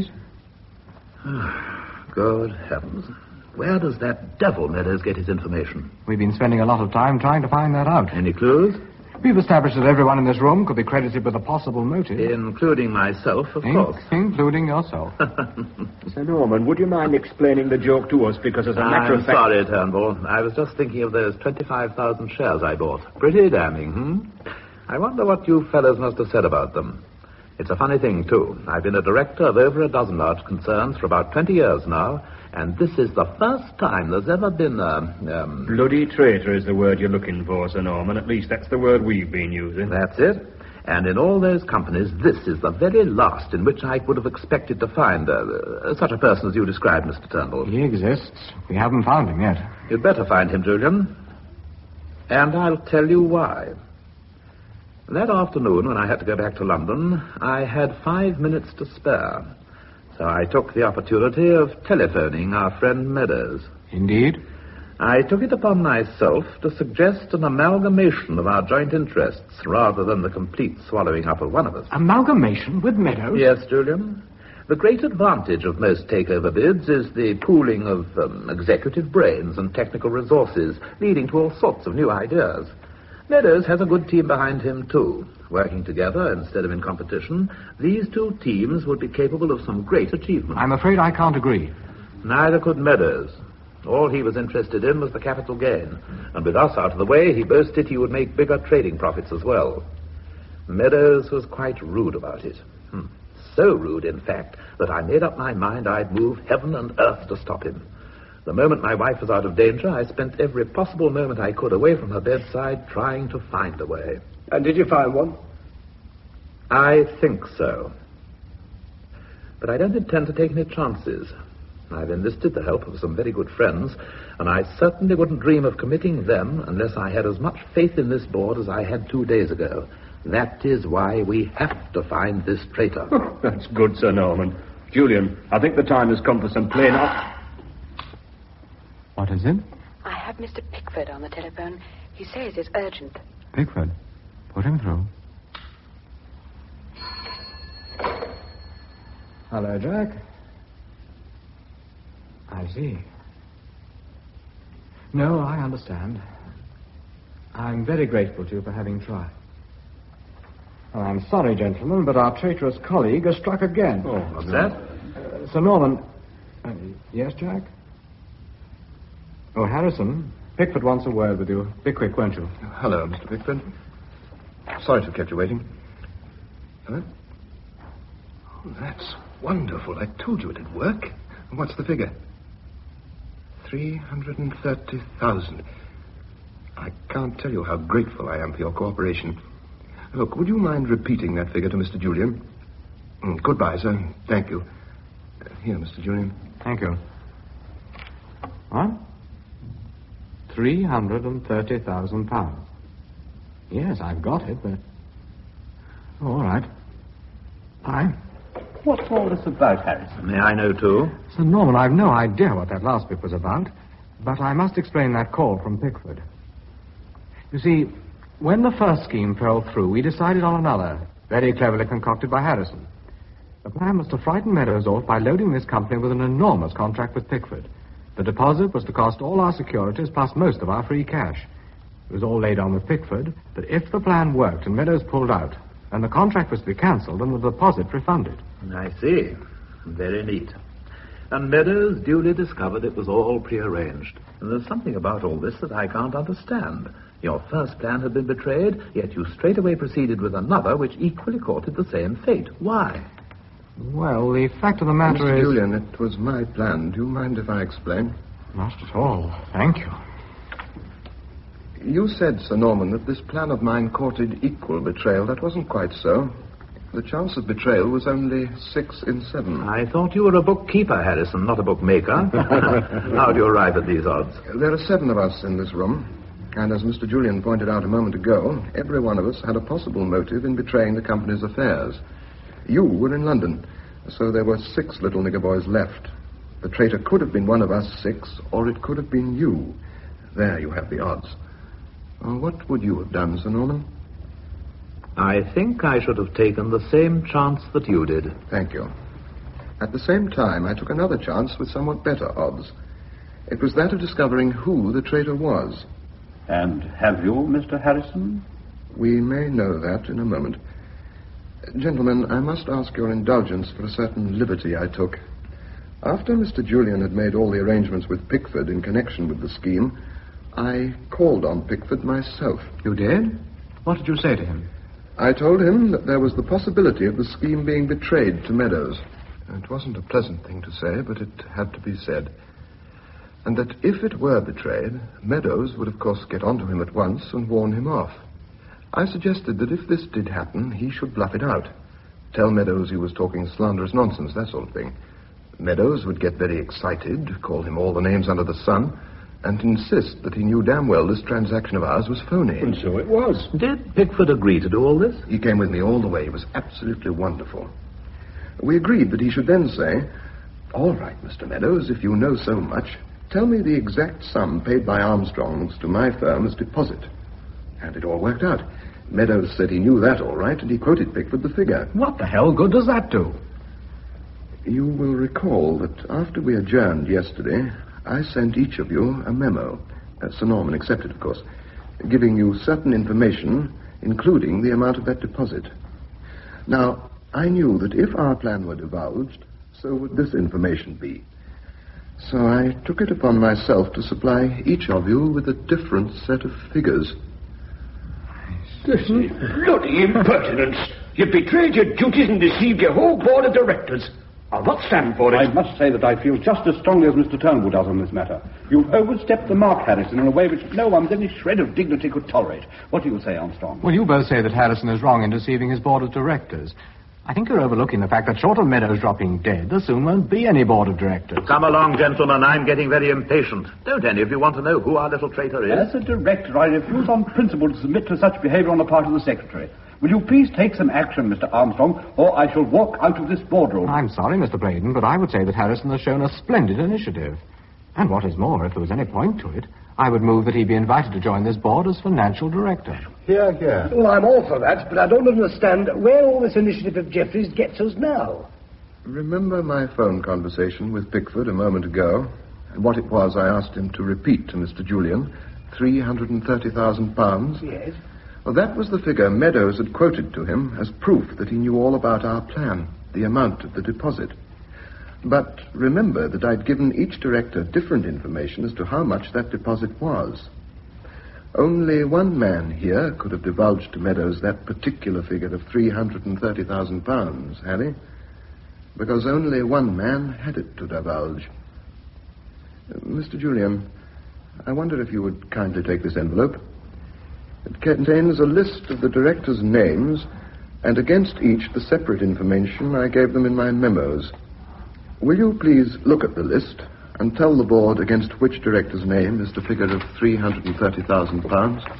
Good heavens. Where does that devil Meadows get his information? We've been spending a lot of time trying to find that out. Any clues? We've established that everyone in this room could be credited with a possible motive. Including myself, of course. Including yourself. Sir Norman, would you mind explaining the joke to us? Because as a matter of fact... I'm sorry, Turnbull. I was just thinking of those 25,000 shares I bought. Pretty damning, I wonder what you fellows must have said about them. It's a funny thing, too. I've been a director of over a dozen large concerns for about 20 years now, and this is the first time there's ever been a... Bloody traitor is the word you're looking for, Sir Norman. At least that's the word we've been using. That's it. And in all those companies, this is the very last in which I would have expected to find such a person as you described, Mr. Turnbull. He exists. We haven't found him yet. You'd better find him, Julian. And I'll tell you why. That afternoon, when I had to go back to London, I had 5 minutes to spare. So I took the opportunity of telephoning our friend Meadows. Indeed? I took it upon myself to suggest an amalgamation of our joint interests rather than the complete swallowing up of one of us. Amalgamation with Meadows? Yes, Julian. The great advantage of most takeover bids is the pooling of executive brains and technical resources, leading to all sorts of new ideas. Meadows has a good team behind him, too. Working together instead of in competition, these two teams would be capable of some great achievement. I'm afraid I can't agree. Neither could Meadows. All he was interested in was the capital gain. And with us out of the way, he boasted he would make bigger trading profits as well. Meadows was quite rude about it. So rude, in fact, that I made up my mind I'd move heaven and earth to stop him. The moment my wife was out of danger, I spent every possible moment I could away from her bedside trying to find a way. And did you find one? I think so. But I don't intend to take any chances. I've enlisted the help of some very good friends, and I certainly wouldn't dream of committing them unless I had as much faith in this board as I had 2 days ago. That is why we have to find this traitor. That's good, Sir Norman. Julian, I think the time has come for some plain up. What is it? I have Mr. Pickford on the telephone. He says it's urgent. Pickford? Put him through. Hello, Jack. I see. No, I understand. I'm very grateful to you for having tried. Well, I'm sorry, gentlemen, but our traitorous colleague has struck again. Oh, what's that? Sir Norman. Yes, Jack? Oh, Harrison, Pickford wants a word with you. Be quick, won't you? Hello, Mr. Pickford. Sorry to have kept you waiting. Hello? Oh, that's wonderful. I told you it'd work. What's the figure? 330,000. I can't tell you how grateful I am for your cooperation. Look, would you mind repeating that figure to Mr. Julian? Goodbye, sir. Thank you. Here, Mr. Julian. Thank you. What? £330,000. Yes, I've got it, but... Oh, all right. Fine. What's all this about, Harrison? May I know, too? Sir Norman, I've no idea what that last bit was about, but I must explain that call from Pickford. You see, when the first scheme fell through, we decided on another, very cleverly concocted by Harrison. The plan was to frighten Meadows off by loading this company with an enormous contract with Pickford. The deposit was to cost all our securities plus most of our free cash. It was all laid on with Pickford that if the plan worked and Meadows pulled out, then the contract was to be cancelled and the deposit refunded. I see. Very neat. And Meadows duly discovered it was all prearranged. And there's something about all this that I can't understand. Your first plan had been betrayed, yet you straightaway proceeded with another which equally courted the same fate. Why? Well, the fact of the matter Mr. is... Julian, it was my plan. Do you mind if I explain? Not at all. Thank you. You said, Sir Norman, that this plan of mine courted equal betrayal. That wasn't quite so. The chance of betrayal was only 6 in 7. I thought you were a bookkeeper, Harrison, not a bookmaker. How do you arrive at these odds? There are 7 of us in this room. And as Mr. Julian pointed out a moment ago, every one of us had a possible motive in betraying the company's affairs. You were in London, so there were 6 little nigger boys left. The traitor could have been one of us 6, or it could have been you. There you have the odds. What would you have done, Sir Norman? I think I should have taken the same chance that you did. Thank you. At the same time, I took another chance with somewhat better odds. It was that of discovering who the traitor was. And have you, Mr. Harrison? We may know that in a moment. Gentlemen, I must ask your indulgence for a certain liberty I took. After Mr. Julian had made all the arrangements with Pickford in connection with the scheme, I called on Pickford myself. You did? What did you say to him? I told him that there was the possibility of the scheme being betrayed to Meadows. It wasn't a pleasant thing to say, but it had to be said. And that if it were betrayed, Meadows would, of course, get onto him at once and warn him off. I suggested that if this did happen, he should bluff it out. Tell Meadows he was talking slanderous nonsense, that sort of thing. Meadows would get very excited, call him all the names under the sun, and insist that he knew damn well this transaction of ours was phony. And so it was. Did Pickford agree to do all this? He came with me all the way. He was absolutely wonderful. We agreed that he should then say, "All right, Mr. Meadows, if you know so much, tell me the exact sum paid by Armstrongs to my firm as deposit." And it all worked out. Meadows said he knew that all right, and he quoted Pickford the figure. What the hell good does that do? You will recall that after we adjourned yesterday, I sent each of you a memo, Sir Norman accepted, of course, giving you certain information, including the amount of that deposit. Now, I knew that if our plan were divulged, so would this information be. So I took it upon myself to supply each of you with a different set of figures. This is bloody impertinence. You've betrayed your duties and deceived your whole board of directors. I'll not stand for it. I must say that I feel just as strongly as Mr. Turnbull does on this matter. You've overstepped the mark, Harrison, in a way which no one with any shred of dignity could tolerate. What do you say, Armstrong? Well, you both say that Harrison is wrong in deceiving his board of directors. I think you're overlooking the fact that short of Meadows dropping dead, there soon won't be any board of directors. Come along, gentlemen. I'm getting very impatient. Don't any of you want to know who our little traitor is? As a director, I refuse on principle to submit to such behavior on the part of the secretary. Will you please take some action, Mr. Armstrong, or I shall walk out of this boardroom? I'm sorry, Mr. Braden, but I would say that Harrison has shown a splendid initiative. And what is more, if there was any point to it, I would move that he be invited to join this board as financial director. Hear, hear. Well, I'm all for that, but I don't understand where all this initiative of Jeffrey's gets us now. Remember my phone conversation with Pickford a moment ago, and what it was I asked him to repeat to Mr. Julian? £330,000? Yes. Well, that was the figure Meadows had quoted to him as proof that he knew all about our plan, the amount of the deposit. But remember that I'd given each director different information as to how much that deposit was. Only one man here could have divulged to Meadows that particular figure of £330,000, had he? Because only one man had it to divulge. Mr. Julian, I wonder if you would kindly take this envelope. It contains a list of the directors' names, and against each the separate information I gave them in my memos. Will you please look at the list and tell the board against which director's name is the figure of £330,000?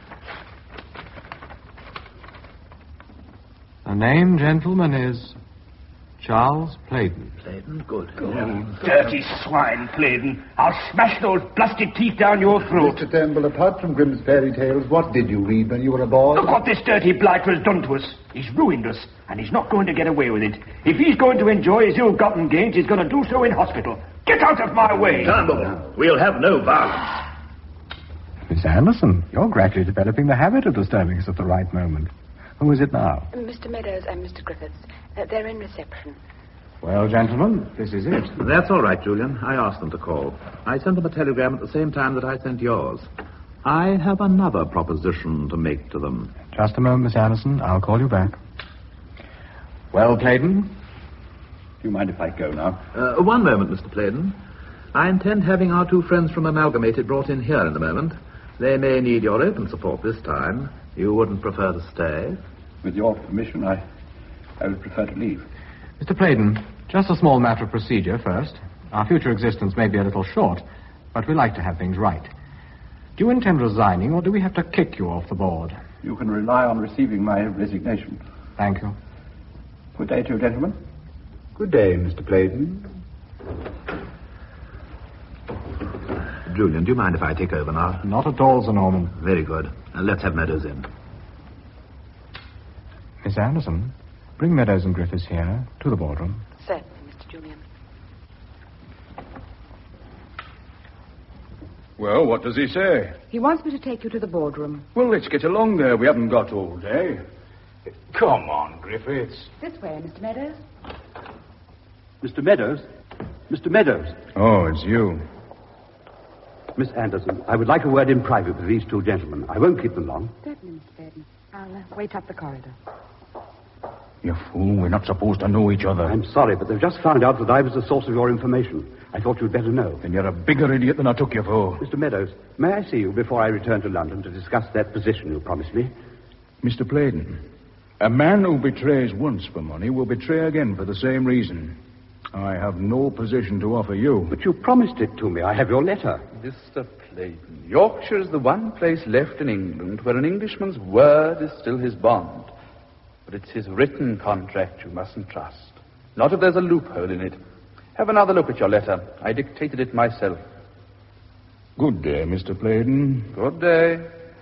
The name, gentlemen, is Charles Playden. Playden? Good. Dirty swine, Playden. I'll smash those blasted teeth down your throat. Mr. Turnbull, apart from Grimm's fairy tales, what did you read when you were a boy? Look what this dirty blighter has done to us. He's ruined us, and he's not going to get away with it. If he's going to enjoy his ill-gotten gains, he's going to do so in hospital. Get out of my way. Turnbull, we'll have no violence. Miss Anderson, you're gradually developing the habit of disturbing us at the right moment. Who is it now? Mr. Meadows and Mr. Griffiths. They're in reception. Well, gentlemen, this is it. That's all right, Julian. I asked them to call. I sent them a telegram at the same time that I sent yours. I have another proposition to make to them. Just a moment, Miss Anderson. I'll call you back. Well, Playden? Do you mind if I go now? One moment, Mr. Playden. I intend having our two friends from Amalgamated brought in here in a moment. They may need your open support this time. You wouldn't prefer to stay? With your permission, I would prefer to leave. Mr. Playden, just a small matter of procedure first. Our future existence may be a little short, but we like to have things right. Do you intend resigning, or do we have to kick you off the board? You can rely on receiving my resignation. Thank you. Good day to you, gentlemen. Good day, Mr. Playden. Julian, do you mind if I take over now? Not at all, Sir Norman. Very good. Let's have Meadows in. Miss Anderson, bring Meadows and Griffiths here to the boardroom. Certainly, Mr. Julian. Well, what does he say? He wants me to take you to the boardroom. Well, let's get along there. We haven't got all day. Come on, Griffiths. This way, Mr. Meadows. Mr. Meadows? Mr. Meadows? Oh, it's you. Miss Anderson, I would like a word in private with these two gentlemen. I won't keep them long. Certainly, Mr. Playden. I'll wait up the corridor. You fool, we're not supposed to know each other. I'm sorry, but they've just found out that I was the source of your information. I thought you'd better know. Then you're a bigger idiot than I took you for. Mr. Meadows, may I see you before I return to London to discuss that position you promised me? Mr. Playden, a man who betrays once for money will betray again for the same reason. I have no position to offer you. But you promised it to me. I have your letter. Mr. Playden, Yorkshire is the one place left in England where an Englishman's word is still his bond. But it's his written contract you mustn't trust. Not if there's a loophole in it. Have another look at your letter. I dictated it myself. Good day, Mr. Playden. Good day.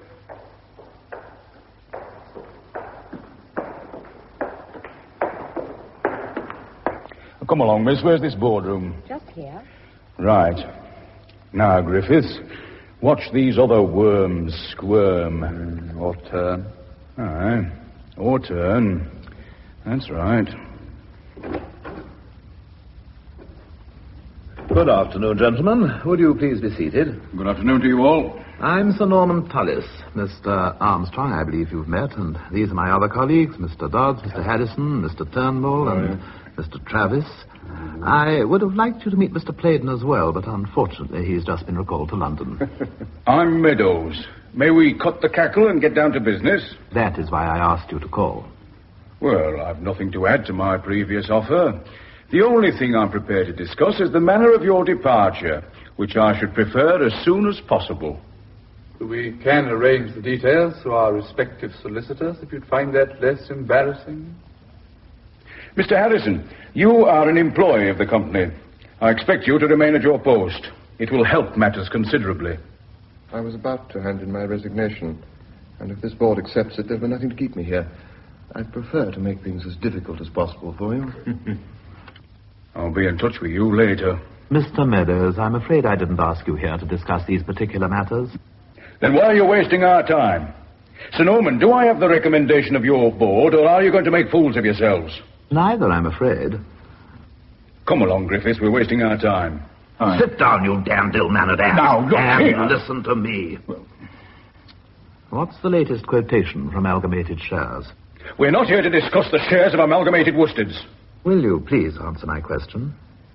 Come along, miss. Where's this boardroom? Just here. Right. Now, Griffiths, watch these other worms squirm. Or turn. Aye. Or turn. That's right. Good afternoon, gentlemen. Would you please be seated? Good afternoon to you all. I'm Sir Norman Tullis. Mr. Armstrong, I believe you've met, and these are my other colleagues, Mr. Dodds, Mr. Harrison, Mr. Turnbull, and Mr. Travis. I would have liked you to meet Mr. Playden as well, but unfortunately he's just been recalled to London. I'm Meadows. May we cut the cackle and get down to business? That is why I asked you to call. Well, I've nothing to add to my previous offer. The only thing I'm prepared to discuss is the manner of your departure, which I should prefer as soon as possible. We can arrange the details through our respective solicitors if you'd find that less embarrassing. Mr. Harrison, you are an employee of the company. I expect you to remain at your post. It will help matters considerably. I was about to hand in my resignation, and if this board accepts it, there'll be nothing to keep me here. I'd prefer to make things as difficult as possible for you. I'll be in touch with you later. Mr. Meadows, I'm afraid I didn't ask you here to discuss these particular matters. Then why are you wasting our time? Sir Norman, do I have the recommendation of your board, or are you going to make fools of yourselves? Neither, I'm afraid. Come along, Griffiths. We're wasting our time. Sit down, you damned ill-mannered ass. Now, look here. And listen to me. What's the latest quotation from Amalgamated Shares? We're not here to discuss the shares of Amalgamated Worsteds. Will you please answer my question?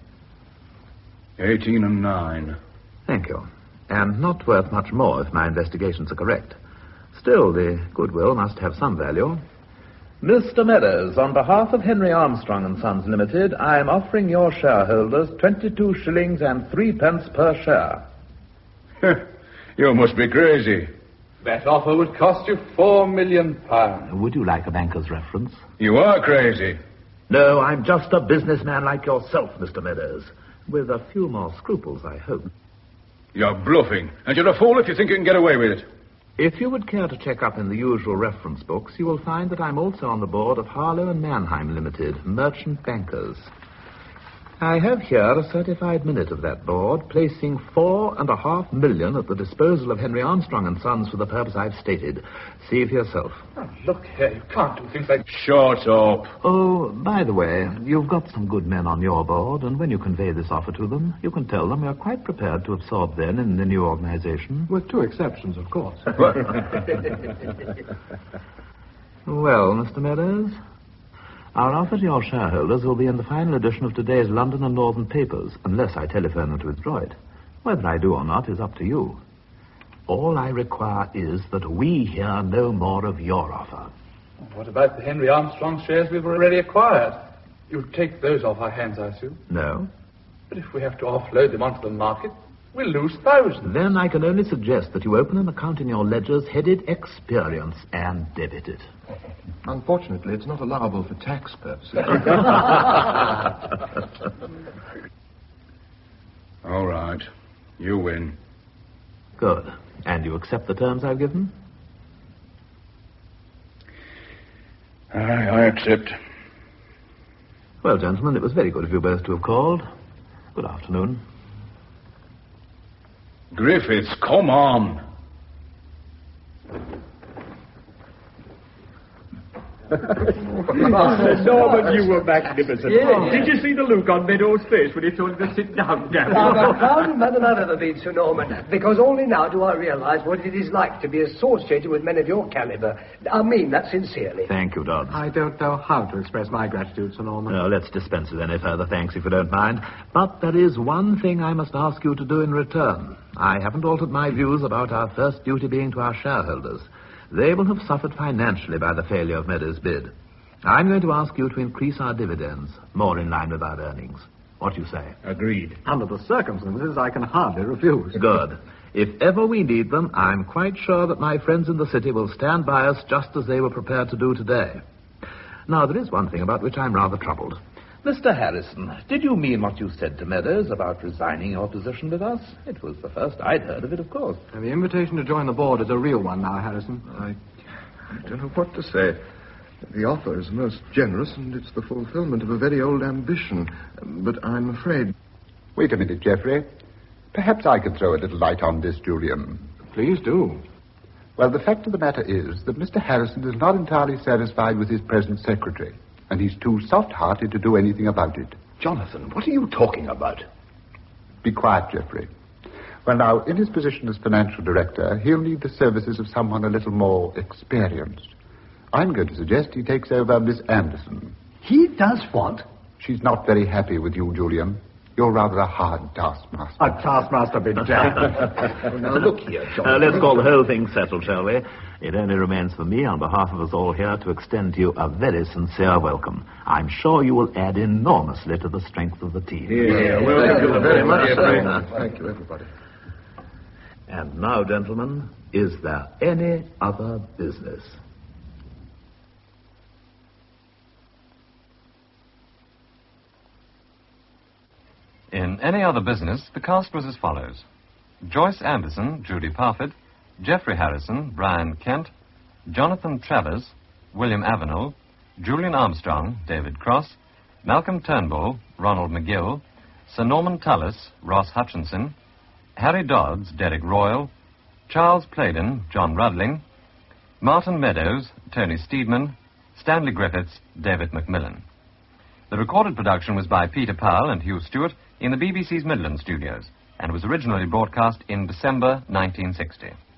18 and 9. Thank you. And not worth much more if my investigations are correct. Still, the goodwill must have some value. Mr. Meadows, on behalf of Henry Armstrong and Sons Limited, I am offering your shareholders 22 shillings and 3p per share. You must be crazy. That offer would cost you £4 million. Would you like a banker's reference? You are crazy. No, I'm just a businessman like yourself, Mr. Meadows. With a few more scruples, I hope. You're bluffing, and you're a fool if you think you can get away with it. If you would care to check up in the usual reference books, you will find that I'm also on the board of Harlow and Mannheim Limited, merchant bankers. I have here a certified minute of that board, placing $4.5 million at the disposal of Henry Armstrong and Sons for the purpose I've stated. See for yourself. Oh, look here, you can't do things like... Shut up. Oh, by the way, you've got some good men on your board, and when you convey this offer to them, you can tell them you're quite prepared to absorb them in the new organization. With two exceptions, of course. Well, Mr. Meadows, our offer to your shareholders will be in the final edition of today's London and Northern papers, unless I telephone them to withdraw it. Whether I do or not is up to you. All I require is that we hear no more of your offer. What about the Henry Armstrong shares we've already acquired? You'll take those off our hands, I assume? No. But if we have to offload them onto the market, we'll lose thousands. Then I can only suggest that you open an account in your ledgers headed Experience and debit it. Unfortunately, it's not allowable for tax purposes. All right. You win. Good. And you accept the terms I've given? I accept. Well, gentlemen, it was very good of you both to have called. Good afternoon. Griffiths, come on. Norman, you were magnificent. Yes. Did you see the look on Meadows' face when he told him to sit down, Gavin? I'm a prouder man than I've ever been, Sir Norman, because only now do I realize what it is like to be associated with men of your caliber. I mean that sincerely. Thank you, Dodds. I don't know how to express my gratitude, Sir Norman. No, let's dispense with any further thanks if you don't mind. But there is one thing I must ask you to do in return. I haven't altered my views about our first duty being to our shareholders. They will have suffered financially by the failure of Meadows' bid. I'm going to ask you to increase our dividends, more in line with our earnings. What do you say? Agreed. Under the circumstances, I can hardly refuse. Good. If ever we need them, I'm quite sure that my friends in the city will stand by us just as they were prepared to do today. Now, there is one thing about which I'm rather troubled. Mr. Harrison, did you mean what you said to Meadows about resigning your position with us? It was the first I'd heard of it, of course. The invitation to join the board is a real one now, Harrison. I don't know what to say. The offer is most generous, and it's the fulfillment of a very old ambition. But I'm afraid... Wait a minute, Geoffrey. Perhaps I could throw a little light on this, Julian. Please do. Well, the fact of the matter is that Mr. Harrison is not entirely satisfied with his present secretary, and he's too soft-hearted to do anything about it. Jonathan, what are you talking about? Be quiet, Geoffrey. Well, now, in his position as financial director, he'll need the services of someone a little more experienced. I'm going to suggest he takes over Miss Anderson. He does what? She's not very happy with you, Julian. You're rather a hard taskmaster. A taskmaster, be damned. Now, look here, John. Let's call the whole thing settled, shall we? It only remains for me, on behalf of us all here, to extend to you a very sincere welcome. I'm sure you will add enormously to the strength of the team. Thank you very much. Thank you, everybody. And now, gentlemen, is there any other business? In any other business, the cast was as follows. Joyce Anderson, Judy Parfitt, Geoffrey Harrison, Brian Kent, Jonathan Travers, William Avenel, Julian Armstrong, David Cross, Malcolm Turnbull, Ronald McGill, Sir Norman Tullis, Ross Hutchinson, Harry Dodds, Derek Royal, Charles Playden, John Rudling, Martin Meadows, Tony Steedman, Stanley Griffiths, David Macmillan. The recorded production was by Peter Powell and Hugh Stewart in the BBC's Midland studios and was originally broadcast in December 1960.